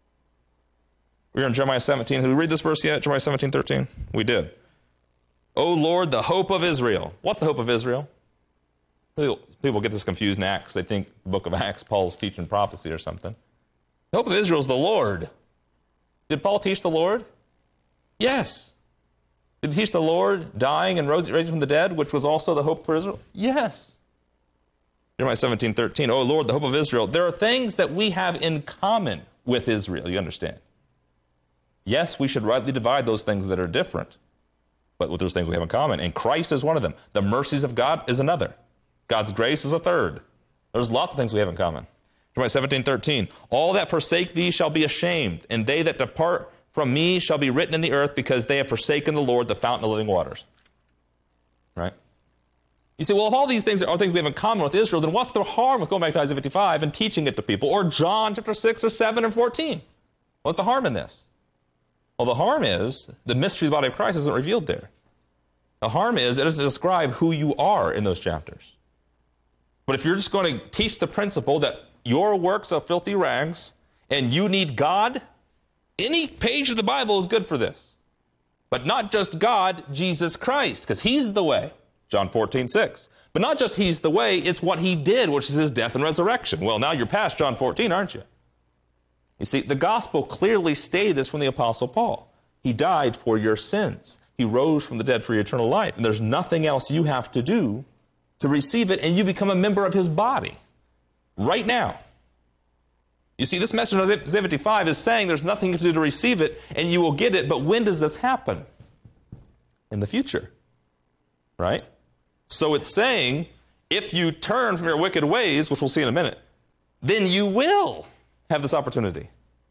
We're in Jeremiah seventeen. Did we read this verse yet? Jeremiah seventeen, thirteen? We did. O Lord, the hope of Israel. What's the hope of Israel? People, people get this confused in Acts. They think the book of Acts, Paul's teaching prophecy or something. The hope of Israel is the Lord. Did Paul teach the Lord? Yes. Did he teach the Lord dying and raising from the dead, which was also the hope for Israel? Yes. Jeremiah seventeen, thirteen. O Lord, the hope of Israel. There are things that we have in common with Israel, you understand. Yes, we should rightly divide those things that are different, but with those things we have in common. And Christ is one of them. The mercies of God is another. God's grace is a third. There's lots of things we have in common. Jeremiah seventeen, thirteen. All that forsake thee shall be ashamed, and they that depart from me shall be written in the earth, because they have forsaken the Lord, the fountain of living waters. Right? You say, well, if all these things are things we have in common with Israel, then what's the harm with going back to Isaiah fifty-five and teaching it to people? Or John chapter six or seven and fourteen? What's the harm in this? Well, the harm is the mystery of the body of Christ isn't revealed there. The harm is it doesn't describe who you are in those chapters. But if you're just going to teach the principle that your works are filthy rags and you need God, any page of the Bible is good for this. But not just God, Jesus Christ, because he's the way. John fourteen, six. But not just he's the way, it's what he did, which is his death and resurrection. Well, now you're past John fourteen, aren't you? You see, the gospel clearly stated this from the Apostle Paul. He died for your sins. He rose from the dead for your eternal life. And there's nothing else you have to do to receive it, and you become a member of his body right now. You see, this message of Isaiah fifty-five is saying there's nothing you have to do to receive it, and you will get it. But when does this happen? In the future, right? So it's saying, if you turn from your wicked ways, which we'll see in a minute, then you will have this opportunity.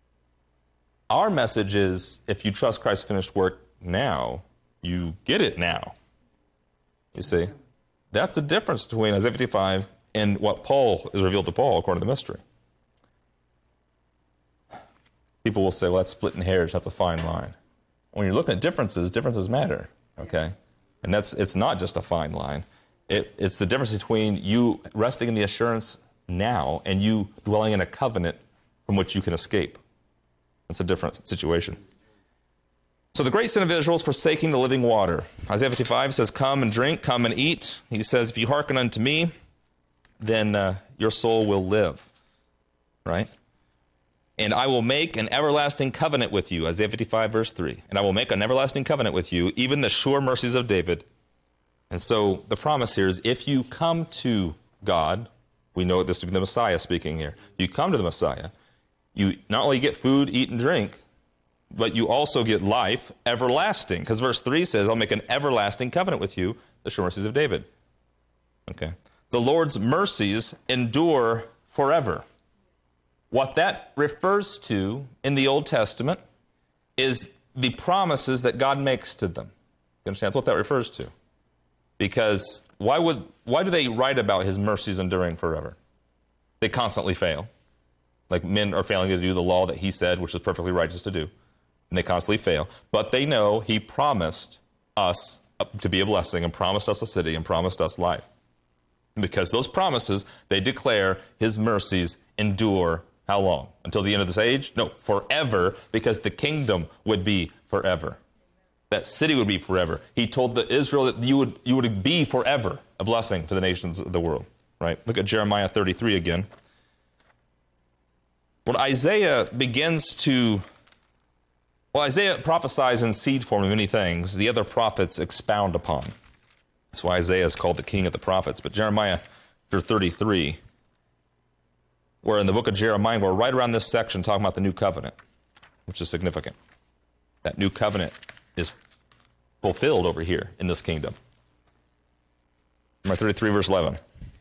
Our message is, if you trust Christ's finished work now, you get it now. You see, that's the difference between Isaiah fifty-five and what Paul is revealed to Paul according to the mystery. People will say, well, that's splitting hairs. That's a fine line. When you're looking at differences, differences matter, okay? And that's it's not just a fine line. It, it's the difference between you resting in the assurance now and you dwelling in a covenant from which you can escape. It's a different situation. So the great sin of Israel is forsaking the living water. Isaiah fifty-five says, come and drink, come and eat. He says, if you hearken unto me, then uh, your soul will live, right? And I will make an everlasting covenant with you, Isaiah fifty-five, verse three. And I will make an everlasting covenant with you, even the sure mercies of David. And so the promise here is, if you come to God, we know this to be the Messiah speaking here. You come to the Messiah, you not only get food, eat, and drink, but you also get life everlasting. Because verse three says, I'll make an everlasting covenant with you, the sure mercies of David. Okay. The Lord's mercies endure forever. What that refers to in the Old Testament is the promises that God makes to them. You understand? That's what that refers to. Because why would why do they write about his mercies enduring forever? They constantly fail. Like men are failing to do the law that he said, which is perfectly righteous to do. And they constantly fail. But they know he promised us to be a blessing and promised us a city and promised us life. And because those promises, they declare his mercies endure how long? Until the end of this age? No, forever, because the kingdom would be forever. That city would be forever. He told the Israel that you would, you would be forever a blessing to the nations of the world. Right? Look at Jeremiah thirty-three again. When Isaiah begins to, well, Isaiah prophesies in seed form of many things the other prophets expound upon. That's why Isaiah is called the king of the prophets. But Jeremiah thirty-three, where in the book of Jeremiah, we're right around this section talking about the new covenant, which is significant. That new covenant is fulfilled over here in this kingdom. Jeremiah thirty-three, verse eleven.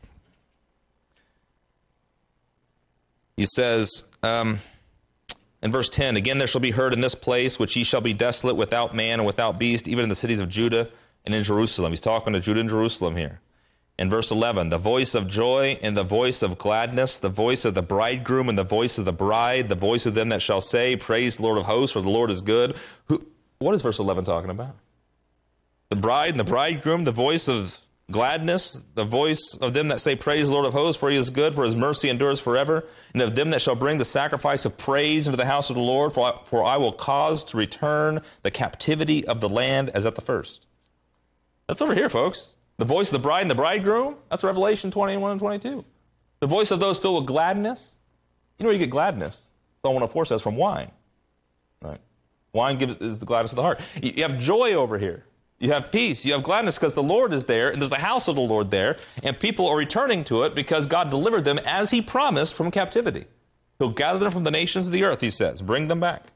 He says, um, in verse ten, again there shall be heard in this place, which ye shall be desolate without man and without beast, even in the cities of Judah and in Jerusalem. He's talking to Judah and Jerusalem here. In verse eleven, the voice of joy and the voice of gladness, the voice of the bridegroom and the voice of the bride, the voice of them that shall say, praise the Lord of hosts, for the Lord is good. Who, what is verse eleven talking about? The bride and the bridegroom, the voice of gladness, the voice of them that say, praise the Lord of hosts, for he is good, for his mercy endures forever, and of them that shall bring the sacrifice of praise into the house of the Lord, for I, for I will cause to return the captivity of the land as at the first. That's over here, folks. The voice of the bride and the bridegroom, that's Revelation twenty-one and twenty-two. The voice of those filled with gladness. You know where you get gladness? Psalm one oh four says from wine. Right? Wine gives, is the gladness of the heart. You have joy over here. You have peace. You have gladness because the Lord is there, and there's the house of the Lord there, and people are returning to it because God delivered them as he promised from captivity. He'll gather them from the nations of the earth, he says. Bring them back.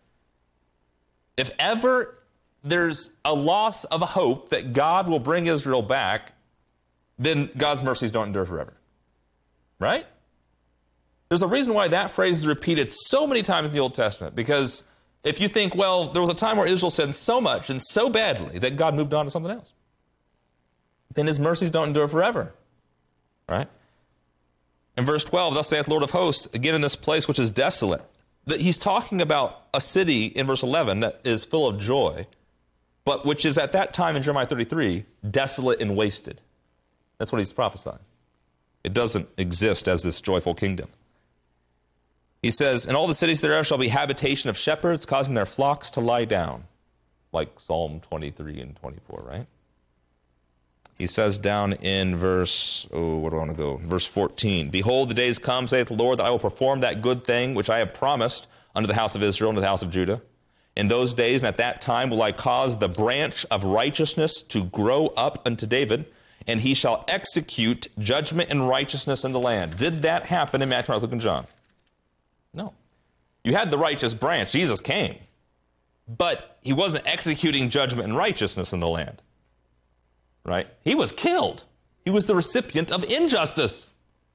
If ever there's a loss of hope that God will bring Israel back, then God's mercies don't endure forever. Right? There's a reason why that phrase is repeated so many times in the Old Testament, because if you think, well, there was a time where Israel sinned so much and so badly that God moved on to something else, then his mercies don't endure forever. Right? In verse twelve, thus saith the Lord of hosts, again in this place which is desolate, that he's talking about a city in verse eleven that is full of joy, but which is at that time in Jeremiah thirty-three, desolate and wasted. That's what he's prophesying. It doesn't exist as this joyful kingdom. He says, and all the cities thereof shall be habitation of shepherds, causing their flocks to lie down. Like Psalm twenty-three and twenty-four, right? He says down in verse, oh, where do I want to go? Verse fourteen, behold, the days come, saith the Lord, that I will perform that good thing which I have promised unto the house of Israel and to the house of Judah. In those days and at that time will I cause the branch of righteousness to grow up unto David, and he shall execute judgment and righteousness in the land. Did that happen in Matthew, Mark, Luke, and John? No. You had the righteous branch. Jesus came. But he wasn't executing judgment and righteousness in the land. Right? He was killed. He was the recipient of injustice.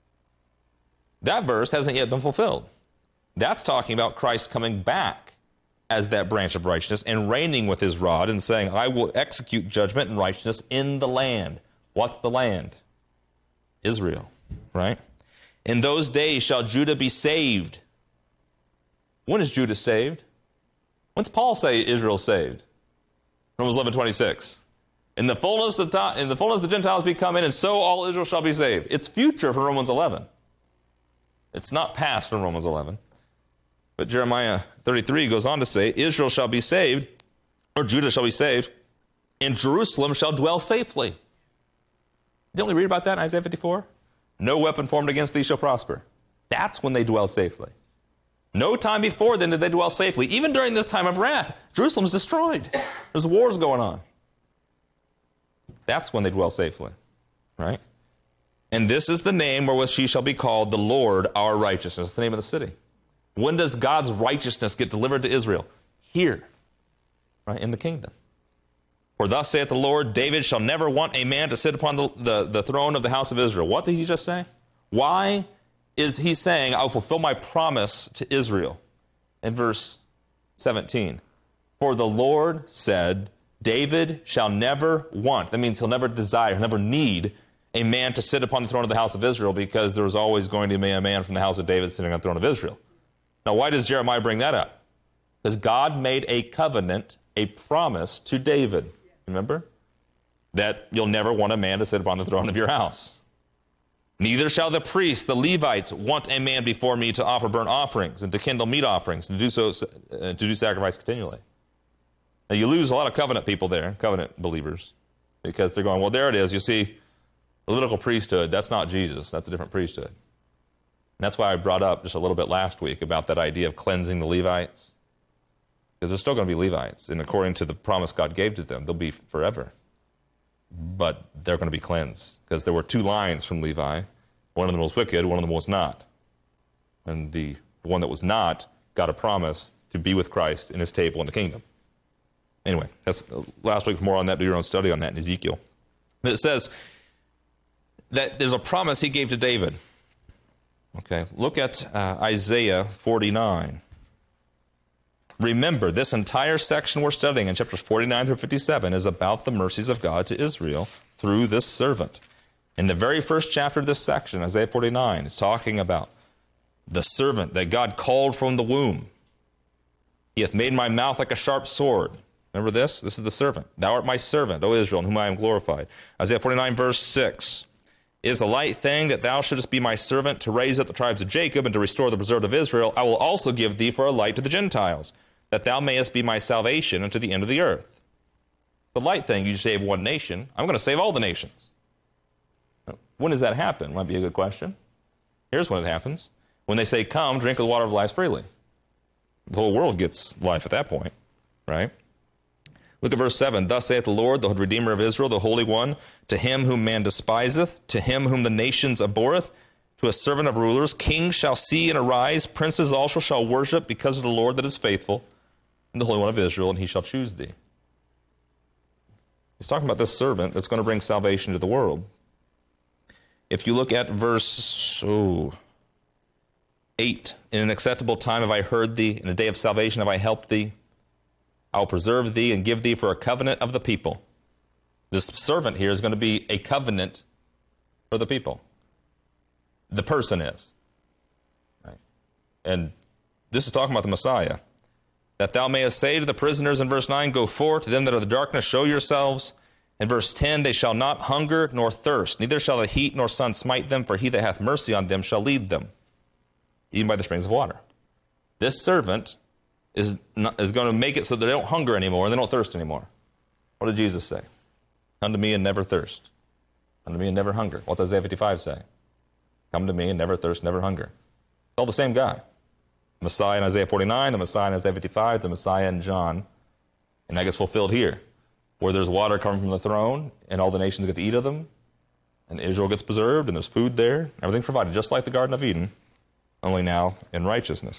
That verse hasn't yet been fulfilled. That's talking about Christ coming back as that branch of righteousness and reigning with his rod and saying, I will execute judgment and righteousness in the land. What's the land? Israel, right? In those days shall Judah be saved. When is Judah saved? When's Paul say Israel saved? Romans eleven twenty-six. In the fullness of time, in the fullness the Gentiles be come in, and so all Israel shall be saved. It's future from Romans eleven. It's not past from Romans eleven. But Jeremiah thirty-three goes on to say, Israel shall be saved, or Judah shall be saved, and Jerusalem shall dwell safely. Didn't we read about that in Isaiah fifty-four? No weapon formed against thee shall prosper. That's when they dwell safely. No time before then did they dwell safely. Even during this time of wrath, Jerusalem's destroyed. There's wars going on. That's when they dwell safely, right? And this is the name wherewith she shall be called the Lord our righteousness. That's the name of the city. When does God's righteousness get delivered to Israel? Here, right, in the kingdom. For thus saith the Lord, David shall never want a man to sit upon the, the, the throne of the house of Israel. What did he just say? Why is he saying, I will fulfill my promise to Israel? In verse seventeen, for the Lord said, David shall never want, that means he'll never desire, he'll never need a man to sit upon the throne of the house of Israel, because there's always going to be a man from the house of David sitting on the throne of Israel. Now, why does Jeremiah bring that up? Because God made a covenant, a promise to David. Remember? That you'll never want a man to sit upon the throne of your house. Neither shall the priests, the Levites, want a man before me to offer burnt offerings and to kindle meat offerings, and to do so, uh, to do sacrifice continually. Now, you lose a lot of covenant people there, covenant believers, because they're going, well, there it is. You see, Levitical priesthood, that's not Jesus. That's a different priesthood. And that's why I brought up just a little bit last week about that idea of cleansing the Levites. Because they're still going to be Levites, and according to the promise God gave to them, they'll be forever. But they're going to be cleansed, because there were two lines from Levi. One of them was wicked, one of them was not. And the one that was not got a promise to be with Christ in his table in the kingdom. Anyway, that's last week. More on that. Do your own study on that in Ezekiel. But it says that there's a promise he gave to David. Okay, look at uh, Isaiah forty-nine. Remember, this entire section we're studying in chapters forty-nine through fifty-seven is about the mercies of God to Israel through this servant. In the very first chapter of this section, Isaiah forty-nine, it's talking about the servant that God called from the womb. He hath made my mouth like a sharp sword. Remember this? This is the servant. Thou art my servant, O Israel, in whom I am glorified. Isaiah forty-nine, verse six. It is a light thing that thou shouldest be my servant to raise up the tribes of Jacob and to restore the preserved of Israel. I will also give thee for a light to the Gentiles, that thou mayest be my salvation unto the end of the earth. The light thing, you save one nation. I'm going to save all the nations. When does that happen? Might be a good question. Here's when it happens. When they say, come, drink of the water of life freely. The whole world gets life at that point, right? Look at verse seven. Thus saith the Lord, the Redeemer of Israel, the Holy One, to him whom man despiseth, to him whom the nations abhorreth, to a servant of rulers, kings shall see and arise, princes also shall worship, because of the Lord that is faithful, and the Holy One of Israel, and he shall choose thee. He's talking about this servant that's going to bring salvation to the world. If you look at verse oh, eight, in an acceptable time have I heard thee, in a day of salvation have I helped thee. I will preserve thee and give thee for a covenant of the people. This servant here is going to be a covenant for the people. The person is. Right? And this is talking about the Messiah. That thou mayest say to the prisoners in verse nine, go forth, to them that are the darkness, show yourselves. In verse ten, they shall not hunger nor thirst, neither shall the heat nor sun smite them, for he that hath mercy on them shall lead them, even by the springs of water. This servant is, not, is going to make it so that they don't hunger anymore and they don't thirst anymore. What did Jesus say? Come to me and never thirst. Come to me and never hunger. What's Isaiah fifty-five say? Come to me and never thirst, never hunger. It's all the same guy. The Messiah in Isaiah forty-nine, the Messiah in Isaiah fifty-five, the Messiah in John. And that gets fulfilled here, where there's water coming from the throne, and all the nations get to eat of them, and Israel gets preserved, and there's food there. Everything's provided, just like the Garden of Eden, only now in righteousness.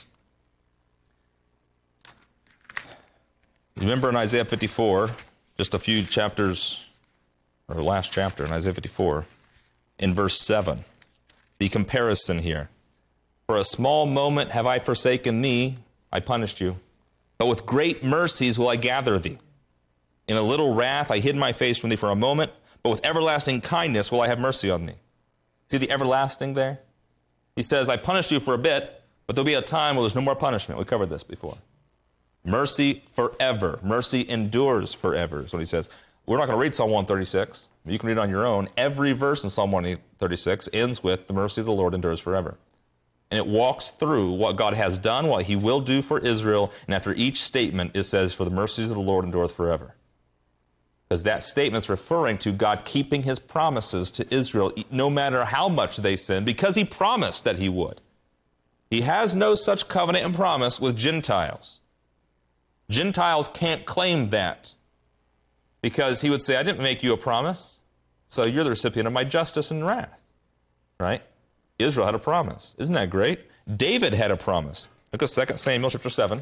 You remember in Isaiah fifty-four, just a few chapters, or last chapter in Isaiah fifty-four, in verse seven, the comparison here. For a small moment have I forsaken thee, I punished you, but with great mercies will I gather thee. In a little wrath I hid my face from thee for a moment, but with everlasting kindness will I have mercy on thee. See the everlasting there? He says, I punished you for a bit, but there'll be a time where there's no more punishment. We covered this before. Mercy forever. Mercy endures forever is what he says. We're not going to read Psalm one thirty-six. You can read it on your own. Every verse in Psalm one thirty-six ends with the mercy of the Lord endures forever. And it walks through what God has done, what he will do for Israel, and after each statement it says, for the mercies of the Lord endureth forever. Because that statement's referring to God keeping his promises to Israel, no matter how much they sin, because he promised that he would. He has no such covenant and promise with Gentiles. Gentiles can't claim that, because he would say, I didn't make you a promise, so you're the recipient of my justice and wrath. Right? Israel had a promise. Isn't that great? David had a promise. Look at Second Samuel chapter seven.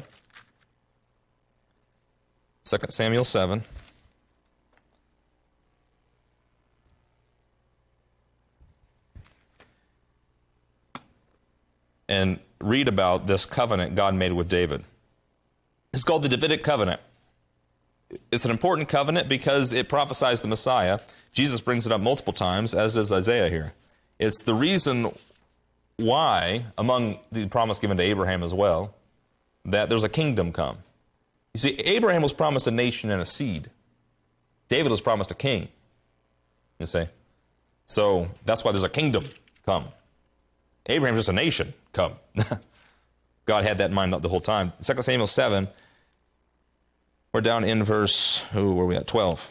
Second Samuel seven. And read about this covenant God made with David. It's called the Davidic covenant. It's an important covenant because it prophesies the Messiah. Jesus brings it up multiple times, as does Isaiah here. It's the reason why, among the promise given to Abraham as well, that there's a kingdom come. You see, Abraham was promised a nation and a seed. David was promised a king. You see? So that's why there's a kingdom come. Abraham's just a nation come. God had that in mind the whole time. Second Samuel seven, we're down in verse, oh, where are we at? twelve.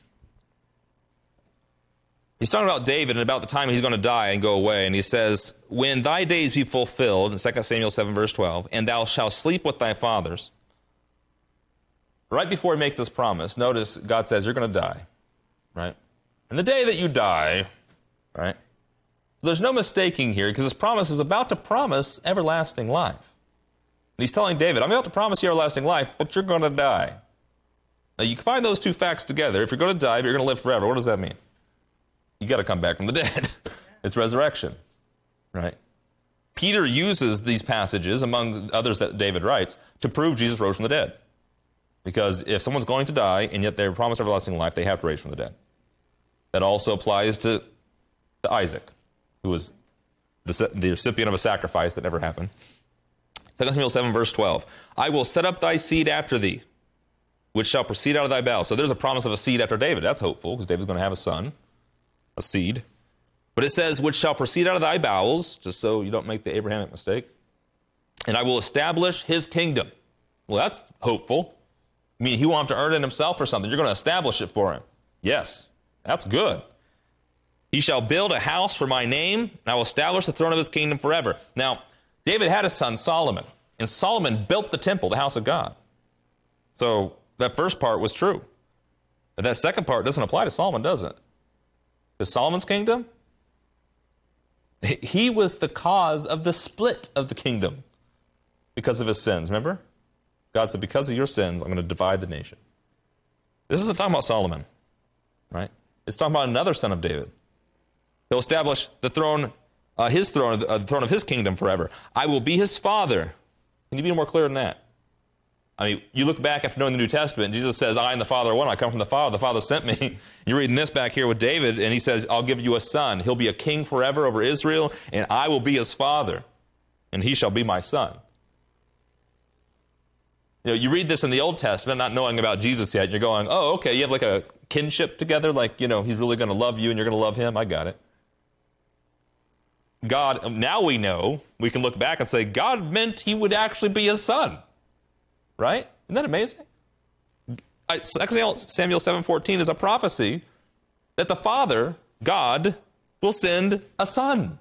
He's talking about David and about the time he's going to die and go away. And he says, when thy days be fulfilled, in Second Samuel seven, verse twelve, and thou shalt sleep with thy fathers. Right before he makes this promise, notice God says, you're going to die. Right? And the day that you die, right? So there's no mistaking here, because this promise is about to promise everlasting life. And he's telling David, I'm about to promise you everlasting life, but you're going to die. Now you combine those two facts together. If you're going to die, but you're going to live forever, what does that mean? You got to come back from the dead. It's resurrection, right? Peter uses these passages, among others that David writes, to prove Jesus rose from the dead. Because if someone's going to die, and yet they're promised everlasting life, they have to raise from the dead. That also applies to to Isaac, who was the, the recipient of a sacrifice that never happened. Second Samuel seven, verse twelve. I will set up thy seed after thee, which shall proceed out of thy bowels. So there's a promise of a seed after David. That's hopeful, because David's going to have a son, a seed. But it says, which shall proceed out of thy bowels, just so you don't make the Abrahamic mistake. And I will establish his kingdom. Well, that's hopeful. I mean, he won't have to earn it himself or something. You're going to establish it for him. Yes, that's good. He shall build a house for my name, and I will establish the throne of his kingdom forever. Now, David had a son, Solomon, and Solomon built the temple, the house of God. So that first part was true. But that second part doesn't apply to Solomon, does it? To Solomon's kingdom? He was the cause of the split of the kingdom because of his sins, remember? God said, because of your sins, I'm going to divide the nation. This isn't talking about Solomon, right? It's talking about another son of David. He'll establish the throne, uh, his throne, uh, the throne of his kingdom forever. I will be his father. Can you be more clear than that? I mean, you look back after knowing the New Testament, Jesus says, I and the Father are one. I come from the Father. The Father sent me. You're reading this back here with David, and he says, I'll give you a son. He'll be a king forever over Israel, and I will be his father, and he shall be my son. You know, you read this in the Old Testament, not knowing about Jesus yet. You're going, oh, okay, you have like a kinship together, like, you know, he's really going to love you, and you're going to love him. I got it. God, now we know, we can look back and say, God meant he would actually be his son. Right? Isn't that amazing? Second Samuel seven fourteen is a prophecy that the Father, God, will send a son.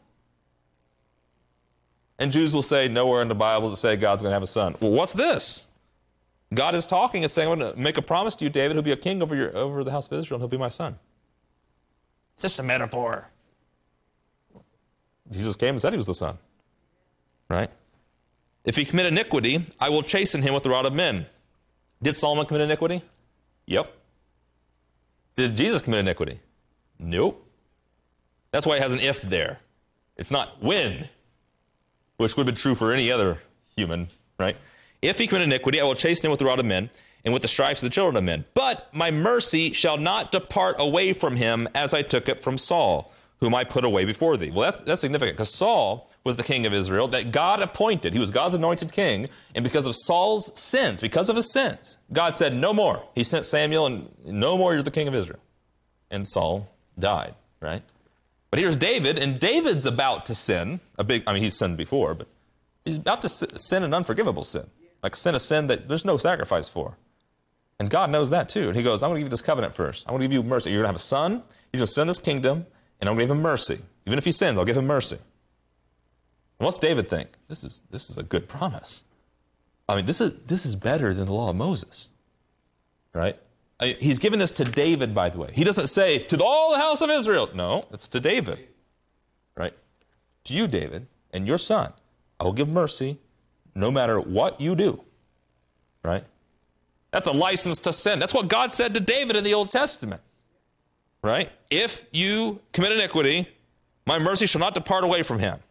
And Jews will say, nowhere in the Bible does it say God's going to have a son. Well, what's this? God is talking and saying, I'm going to make a promise to you, David, who'll be a king over, your, over the house of Israel, and he'll be my son. It's just a metaphor. Jesus came and said he was the son. Right? If he commit iniquity, I will chasten him with the rod of men. Did Solomon commit iniquity? Yep. Did Jesus commit iniquity? Nope. That's why it has an if there. It's not when, which would have been true for any other human, right? If he commit iniquity, I will chasten him with the rod of men and with the stripes of the children of men. But my mercy shall not depart away from him as I took it from Saul, whom I put away before thee. Well, that's, that's significant, because Saul was the king of Israel that God appointed. He was God's anointed king, and because of Saul's sins, because of his sins, God said, no more. He sent Samuel, and no more, you're the king of Israel. And Saul died, right? But here's David, and David's about to sin, a big, I mean, he's sinned before, but he's about to sin an unforgivable sin, like sin a sin that there's no sacrifice for. And God knows that too. And he goes, I'm going to give you this covenant first. I'm going to give you mercy. You're going to have a son. He's going to send this kingdom, and I'm going to give him mercy. Even if he sins, I'll give him mercy. And what's David think? This is, this is a good promise. I mean, this is, this is better than the law of Moses, right? I mean, he's given this to David, by the way. He doesn't say, to all the house of Israel. No, it's to David, right? To you, David, and your son, I will give mercy no matter what you do, right? That's a license to sin. That's what God said to David in the Old Testament, right? If you commit iniquity, my mercy shall not depart away from him.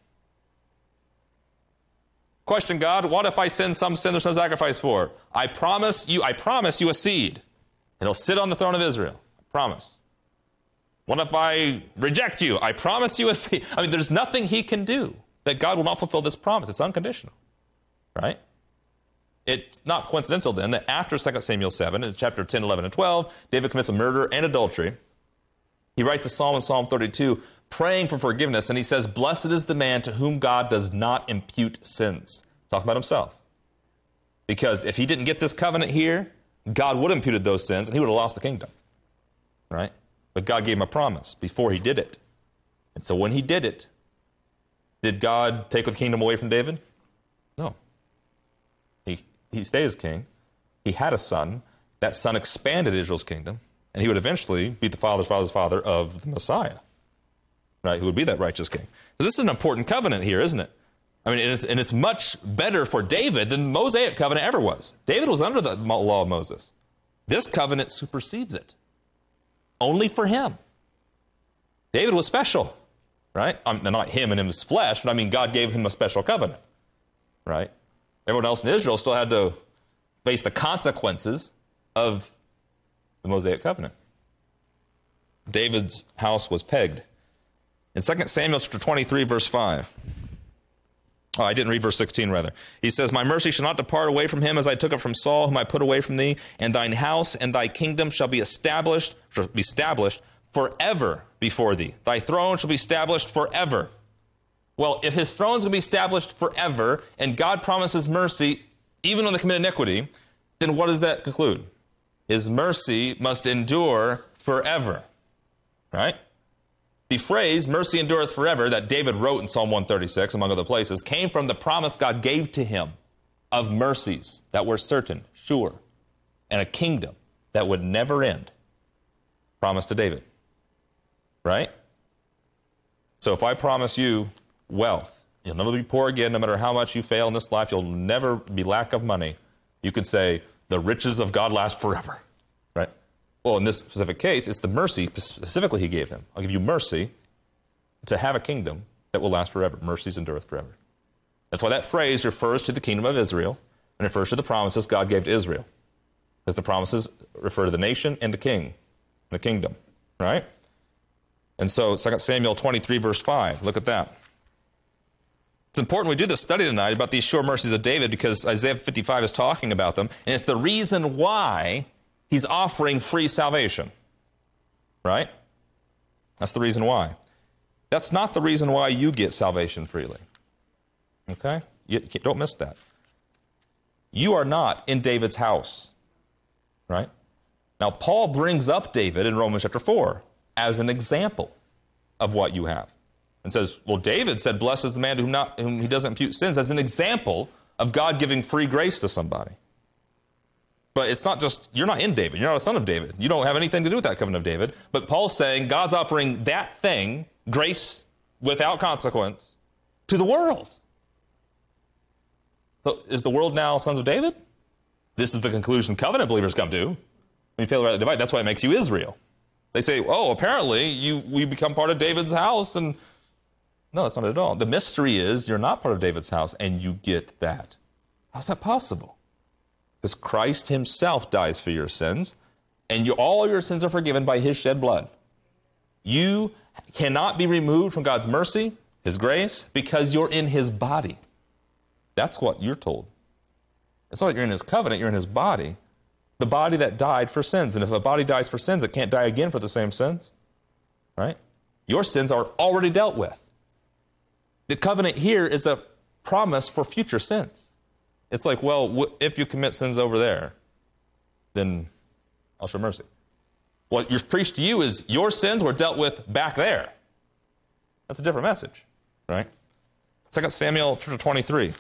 Question, God, what if I sin some sin there's no sacrifice for? I promise you, I promise you a seed, and he'll sit on the throne of Israel. I promise. What if I reject you? I promise you a seed. I mean, there's nothing he can do that God will not fulfill this promise. It's unconditional, right? It's not coincidental then that after Second Samuel seven, in chapter ten, eleven, and twelve, David commits a murder and adultery. He writes a psalm in Psalm thirty-two, praying for forgiveness, and he says, blessed is the man to whom God does not impute sins. Talking about himself. Because if he didn't get this covenant here, God would have imputed those sins, and he would have lost the kingdom. Right? But God gave him a promise before he did it. And so when he did it, did God take the kingdom away from David? No. He, he stayed as king. He had a son. That son expanded Israel's kingdom, and he would eventually be the father's father's father of the Messiah. Right, who would be that righteous king. So this is an important covenant here, isn't it? I mean, and it's, and it's much better for David than the Mosaic covenant ever was. David was under the law of Moses. This covenant supersedes it. Only for him. David was special, right? Um, not him and his flesh, but I mean, God gave him a special covenant, right? Everyone else in Israel still had to face the consequences of the Mosaic covenant. David's house was pegged. In Second Samuel chapter twenty-three, verse five. Oh, I didn't read verse sixteen, rather. He says, my mercy shall not depart away from him as I took it from Saul, whom I put away from thee, and thine house and thy kingdom shall be established, shall be established forever before thee. Thy throne shall be established forever. Well, if his throne is going to be established forever, and God promises mercy even when they commit iniquity, then what does that conclude? His mercy must endure forever, right? The phrase, mercy endureth forever, that David wrote in Psalm one thirty-six, among other places, came from the promise God gave to him of mercies that were certain, sure, and a kingdom that would never end. Promised to David, right? So if I promise you wealth, you'll never be poor again, no matter how much you fail in this life, you'll never be lack of money, you can say, the riches of God last forever, right? Well, in this specific case, it's the mercy specifically he gave him. I'll give you mercy to have a kingdom that will last forever. Mercies endureth forever. That's why that phrase refers to the kingdom of Israel and refers to the promises God gave to Israel. Because the promises refer to the nation and the king, the kingdom, right? And so Second Samuel twenty-three, verse five, look at that. It's important we do this study tonight about these sure mercies of David because Isaiah fifty-five is talking about them, and it's the reason why he's offering free salvation, right? That's the reason why. That's not the reason why you get salvation freely, okay? You, don't miss that. You are not in David's house, right? Now, Paul brings up David in Romans chapter four as an example of what you have. And says, well, David said, blessed is the man whom, not, whom he doesn't impute sins, as an example of God giving free grace to somebody. But it's not just, you're not in David. You're not a son of David. You don't have anything to do with that covenant of David. But Paul's saying God's offering that thing, grace without consequence, to the world. So is the world now sons of David? This is the conclusion covenant believers come to. When you fail to rightly divide, that's why it makes you Israel. They say, oh, apparently you we become part of David's house, and no, that's not it at all. The mystery is you're not part of David's house, and you get that. How's that possible? Because Christ himself dies for your sins, and you, all your sins are forgiven by his shed blood. You cannot be removed from God's mercy, his grace, because you're in his body. That's what you're told. It's not that you're in his covenant, you're in his body. The body that died for sins. And if a body dies for sins, it can't die again for the same sins, right? Your sins are already dealt with. The covenant here is a promise for future sins. It's like, well, if you commit sins over there, then I'll show mercy. What you're preached to you is your sins were dealt with back there. That's a different message, right? Second Samuel chapter twenty-three.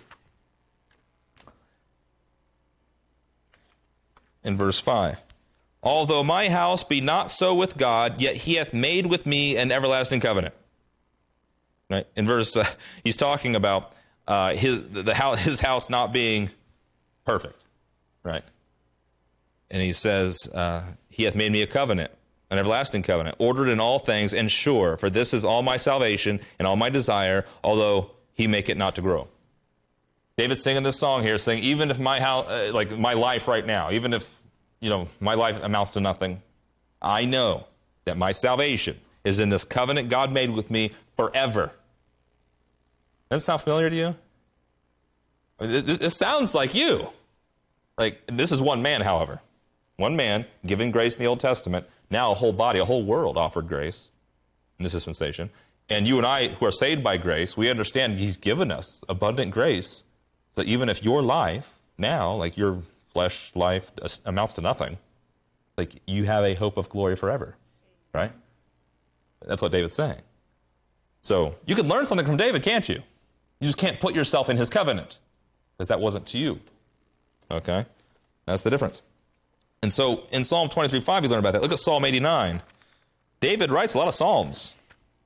In verse five. Although my house be not so with God, yet he hath made with me an everlasting covenant. Right? In verse, uh, he's talking about uh, his the house, his house not being perfect, right? And he says, uh, he hath made me a covenant, an everlasting covenant, ordered in all things and sure, for this is all my salvation and all my desire, although he make it not to grow. David's singing this song here, saying, even if my house, uh, like my life right now, even if, you know, my life amounts to nothing, I know that my salvation is in this covenant God made with me forever. Does that sound familiar to you? It, it sounds like you. Like, this is one man, however. One man giving grace in the Old Testament. Now a whole body, a whole world offered grace in this dispensation. And you and I, who are saved by grace, we understand he's given us abundant grace. So even if your life now, like your flesh life, amounts to nothing, like you have a hope of glory forever, right? That's what David's saying. So you can learn something from David, can't you? You just can't put yourself in his covenant because that wasn't to you. Okay? That's the difference. And so in Psalm twenty-three five, you learn about that. Look at Psalm eighty-nine. David writes a lot of Psalms.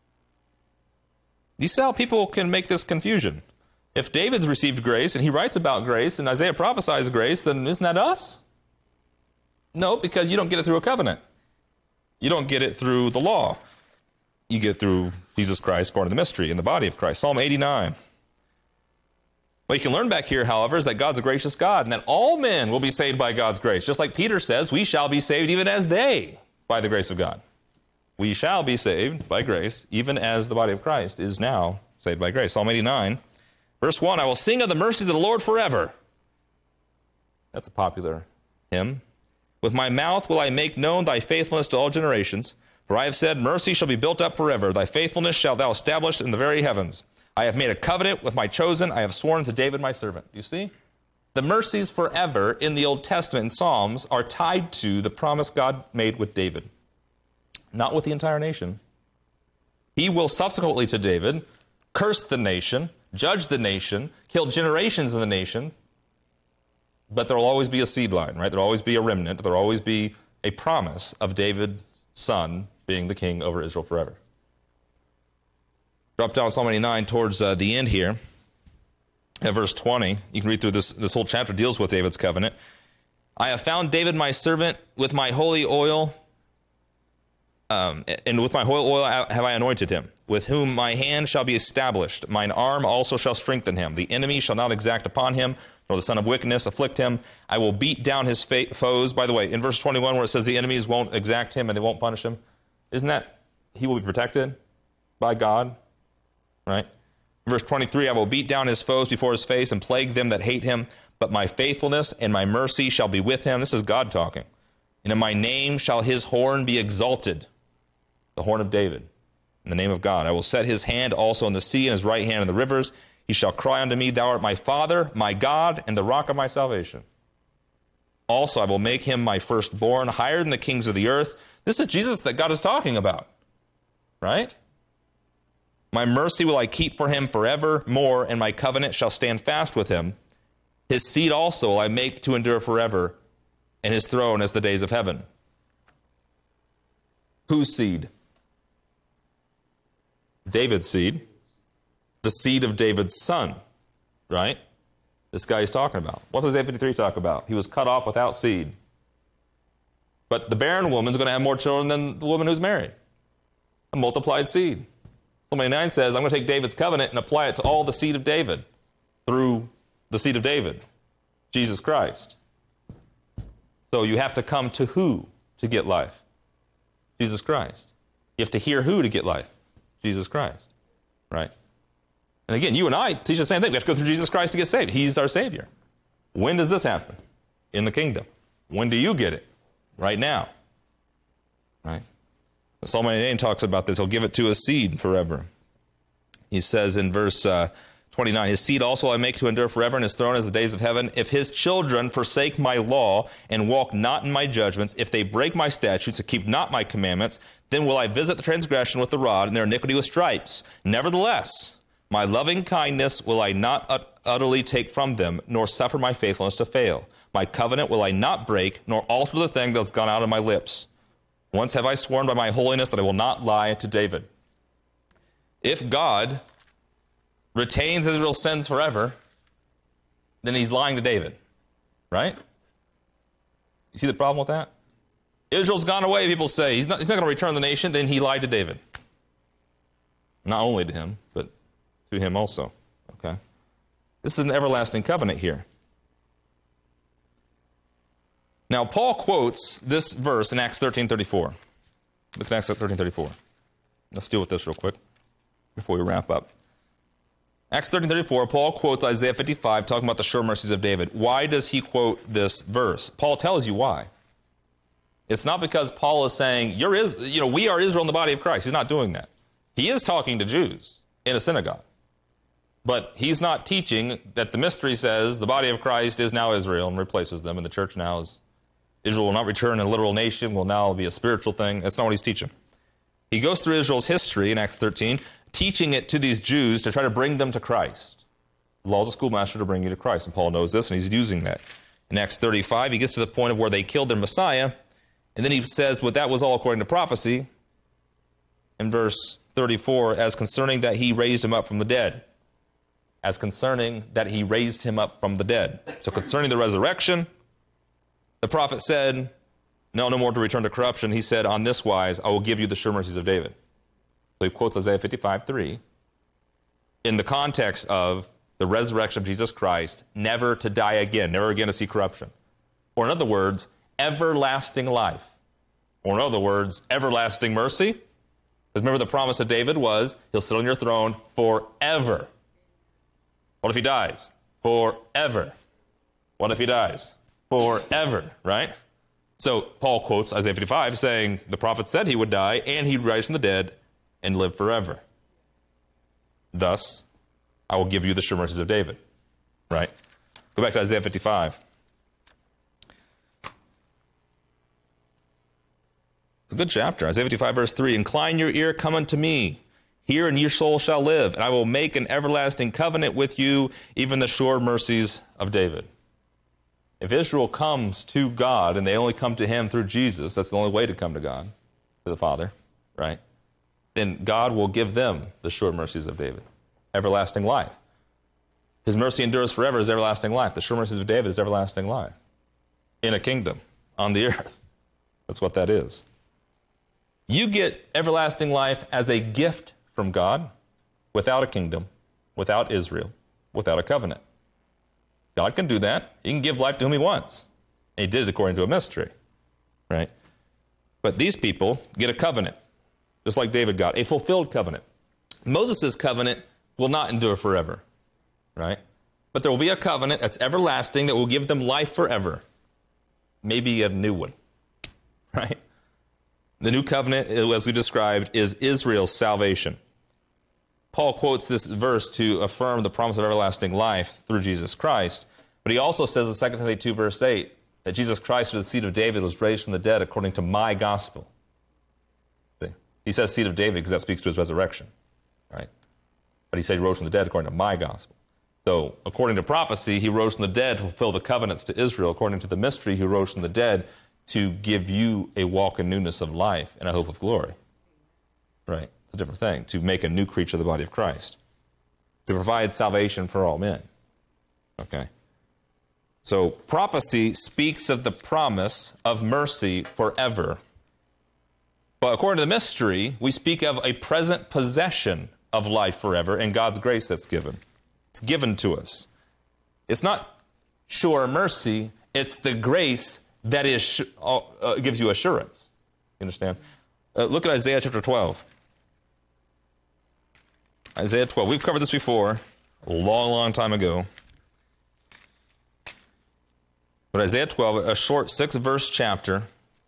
You see how people can make this confusion. If David's received grace and he writes about grace and Isaiah prophesies grace, then isn't that us? No, because you don't get it through a covenant. You don't get it through the law. You get it through Jesus Christ, born in the mystery, in the body of Christ. Psalm eighty-nine. What you can learn back here, however, is that God's a gracious God and that all men will be saved by God's grace. Just like Peter says, we shall be saved even as they by the grace of God. we shall be saved by grace, even as the body of Christ is now saved by grace. Psalm eighty-nine, verse one, I will sing of the mercies of the Lord forever. That's a popular hymn. With my mouth will I make known thy faithfulness to all generations. For I have said, mercy shall be built up forever. Thy faithfulness shalt thou establish in the very heavens. I have made a covenant with my chosen. I have sworn to David my servant. You see? The mercies forever in the Old Testament and Psalms are tied to the promise God made with David. Not with the entire nation. He will subsequently to David curse the nation, judge the nation, kill generations in the nation, but there will always be a seed line, right? There will always be a remnant. There will always be a promise of David's son being the king over Israel forever. Drop down Psalm eighty-nine towards uh, the end here. At verse twenty, you can read through this. This whole chapter deals with David's covenant. I have found David my servant with my holy oil, um, and with my holy oil have I anointed him, with whom my hand shall be established. Mine arm also shall strengthen him. The enemy shall not exact upon him, nor the son of wickedness afflict him. I will beat down his foes. By the way, in verse twenty-one, where it says the enemies won't exact him and they won't punish him, isn't that he will be protected by God, right? Verse twenty-three, I will beat down his foes before his face and plague them that hate him, but my faithfulness and my mercy shall be with him. This is God talking. And in my name shall his horn be exalted, the horn of David, in the name of God. I will set his hand also in the sea and his right hand in the rivers. He shall cry unto me, thou art my Father, my God, and the rock of my salvation. Also, I will make him my firstborn, higher than the kings of the earth. This is Jesus that God is talking about, right? My mercy will I keep for him forevermore, and my covenant shall stand fast with him. His seed also will I make to endure forever, and his throne as the days of heaven. Whose seed? David's seed. The seed of David's son, right? This guy he's talking about. What does Isaiah fifty-three talk about? He was cut off without seed. But the barren woman's going to have more children than the woman who's married. A multiplied seed. Psalm eighty-nine says, I'm going to take David's covenant and apply it to all the seed of David through the seed of David, Jesus Christ. So you have to come to who to get life? Jesus Christ. You have to hear who to get life? Jesus Christ, right? And again, you and I teach the same thing. We have to go through Jesus Christ to get saved. He's our Savior. When does this happen? In the kingdom. When do you get it? Right now. Right? Psalm eighty-nine talks about this. He'll give it to his seed forever. He says in verse uh, twenty-nine, his seed also I make to endure forever, and his throne as the days of heaven. If his children forsake my law and walk not in my judgments, if they break my statutes and keep not my commandments, then will I visit the transgression with the rod and their iniquity with stripes. Nevertheless, my loving kindness will I not ut- utterly take from them, nor suffer my faithfulness to fail. My covenant will I not break, nor alter the thing that has gone out of my lips. Once have I sworn by my holiness that I will not lie to David. If God retains Israel's sins forever, then he's lying to David, right? You see the problem with that? Israel's gone away, people say. He's not, he's not going to return the nation, then he lied to David. Not only to him, but to him also, okay? This is an everlasting covenant here. Now, Paul quotes this verse in Acts thirteen thirty-four. Look at Acts thirteen thirty-four. Let's deal with this real quick before we wrap up. Acts thirteen thirty-four, Paul quotes Isaiah fifty-five, talking about the sure mercies of David. Why does he quote this verse? Paul tells you why. It's not because Paul is saying, You're is, you know, we are Israel in the body of Christ. He's not doing that. He is talking to Jews in a synagogue. But he's not teaching that the mystery says the body of Christ is now Israel and replaces them, and the church now is, Israel will not return a literal nation, will now be a spiritual thing. That's not what he's teaching. He goes through Israel's history in Acts thirteen, teaching it to these Jews to try to bring them to Christ. The law is a schoolmaster to bring you to Christ, and Paul knows this, and he's using that. In Acts thirty-five, he gets to the point of where they killed their Messiah, and then he says, well, that was all according to prophecy. In verse thirty-four, as concerning that he raised him up from the dead. As concerning that he raised him up from the dead. So concerning the resurrection, the prophet said, no, no more to return to corruption. He said, on this wise, I will give you the sure mercies of David. So he quotes Isaiah fifty-five three in the context of the resurrection of Jesus Christ, never to die again, never again to see corruption. Or in other words, everlasting life. Or in other words, everlasting mercy. Because remember, the promise to David was, he'll sit on your throne forever. What if he dies? Forever. What if he dies? Forever, right? So Paul quotes Isaiah fifty-five saying, the prophet said he would die, and he'd rise from the dead and live forever. Thus, I will give you the sure mercies of David, right? Go back to Isaiah fifty-five. It's a good chapter. Isaiah fifty-five, verse three. Incline your ear, come unto me. Hear, and your soul shall live. And I will make an everlasting covenant with you, even the sure mercies of David. If Israel comes to God, and they only come to him through Jesus, that's the only way to come to God, to the Father, right? Then God will give them the sure mercies of David. Everlasting life. His mercy endures forever is everlasting life. The sure mercies of David is everlasting life. In a kingdom, on the earth. That's what that is. You get everlasting life as a gift from God, without a kingdom, without Israel, without a covenant. God can do that. He can give life to whom he wants. And he did it according to a mystery, right? But these people get a covenant, just like David got, a fulfilled covenant. Moses' covenant will not endure forever, right? But there will be a covenant that's everlasting that will give them life forever. Maybe a new one, right? The new covenant, as we described, is Israel's salvation. Paul quotes this verse to affirm the promise of everlasting life through Jesus Christ. But he also says in Second Timothy two, verse eight, that Jesus Christ, through the seed of David, was raised from the dead according to my gospel. See? He says seed of David because that speaks to his resurrection, right? But he said he rose from the dead according to my gospel. So, according to prophecy, he rose from the dead to fulfill the covenants to Israel. According to the mystery, he rose from the dead to give you a walk in newness of life and a hope of glory. Right? It's a different thing. To make a new creature of the body of Christ. To provide salvation for all men. Okay? So, prophecy speaks of the promise of mercy forever. But according to the mystery, we speak of a present possession of life forever and God's grace that's given. It's given to us. It's not sure mercy, it's the grace that is uh, gives you assurance. You understand? Uh, look at Isaiah chapter twelve. Isaiah twelve. We've covered this before, a long, long time ago. But Isaiah twelve, a short six-verse chapter.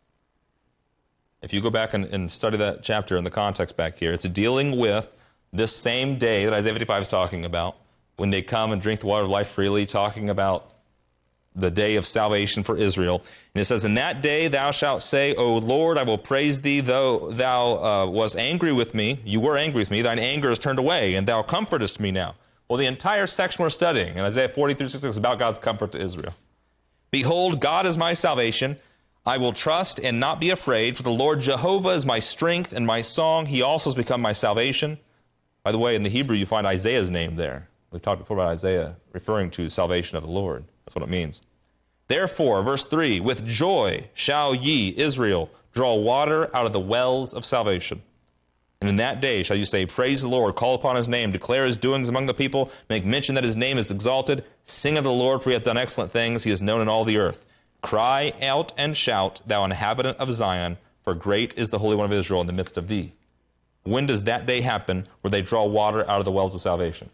If you go back and, and study that chapter in the context back here, it's dealing with this same day that Isaiah fifty-five is talking about, when they come and drink the water of life freely, talking about the day of salvation for Israel. And it says, in that day thou shalt say, O Lord, I will praise thee, though thou uh, wast angry with me. You were angry with me. Thine anger is turned away, and thou comfortest me now. Well, the entire section we're studying in Isaiah forty through sixty is about God's comfort to Israel. Behold, God is my salvation. I will trust and not be afraid, for the Lord Jehovah is my strength and my song. He also has become my salvation. By the way, in the Hebrew, you find Isaiah's name there. We've talked before about Isaiah referring to salvation of the Lord. That's what it means. Therefore, verse three, with joy shall ye, Israel, draw water out of the wells of salvation. And in that day shall you say, praise the Lord, call upon his name, declare his doings among the people, make mention that his name is exalted, sing unto the Lord, for he hath done excellent things, he is known in all the earth. Cry out and shout, thou inhabitant of Zion, for great is the Holy One of Israel in the midst of thee. When does that day happen where they draw water out of the wells of salvation?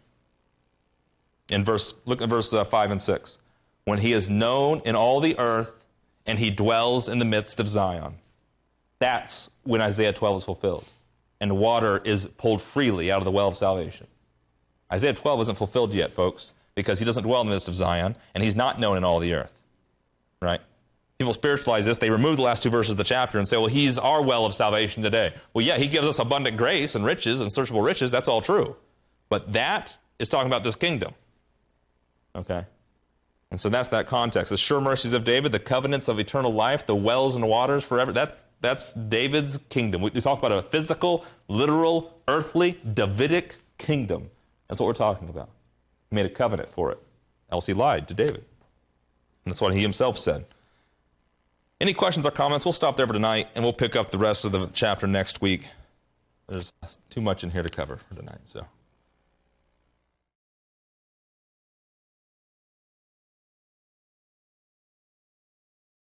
In verse, look at verse uh, five and six. When he is known in all the earth and he dwells in the midst of Zion. That's when Isaiah twelve is fulfilled. And water is pulled freely out of the well of salvation. Isaiah twelve isn't fulfilled yet, folks, because he doesn't dwell in the midst of Zion and he's not known in all the earth. Right? People spiritualize this. They remove the last two verses of the chapter and say, well, he's our well of salvation today. Well, yeah, he gives us abundant grace and riches and searchable riches. That's all true. But that is talking about this kingdom. Okay? And so that's that context. The sure mercies of David, the covenants of eternal life, the wells and waters forever. That, that's David's kingdom. We, we talk about a physical, literal, earthly, Davidic kingdom. That's what we're talking about. He made a covenant for it. Else he lied to David. And that's what he himself said. Any questions or comments? We'll stop there for tonight, and we'll pick up the rest of the chapter next week. There's too much in here to cover for tonight, so...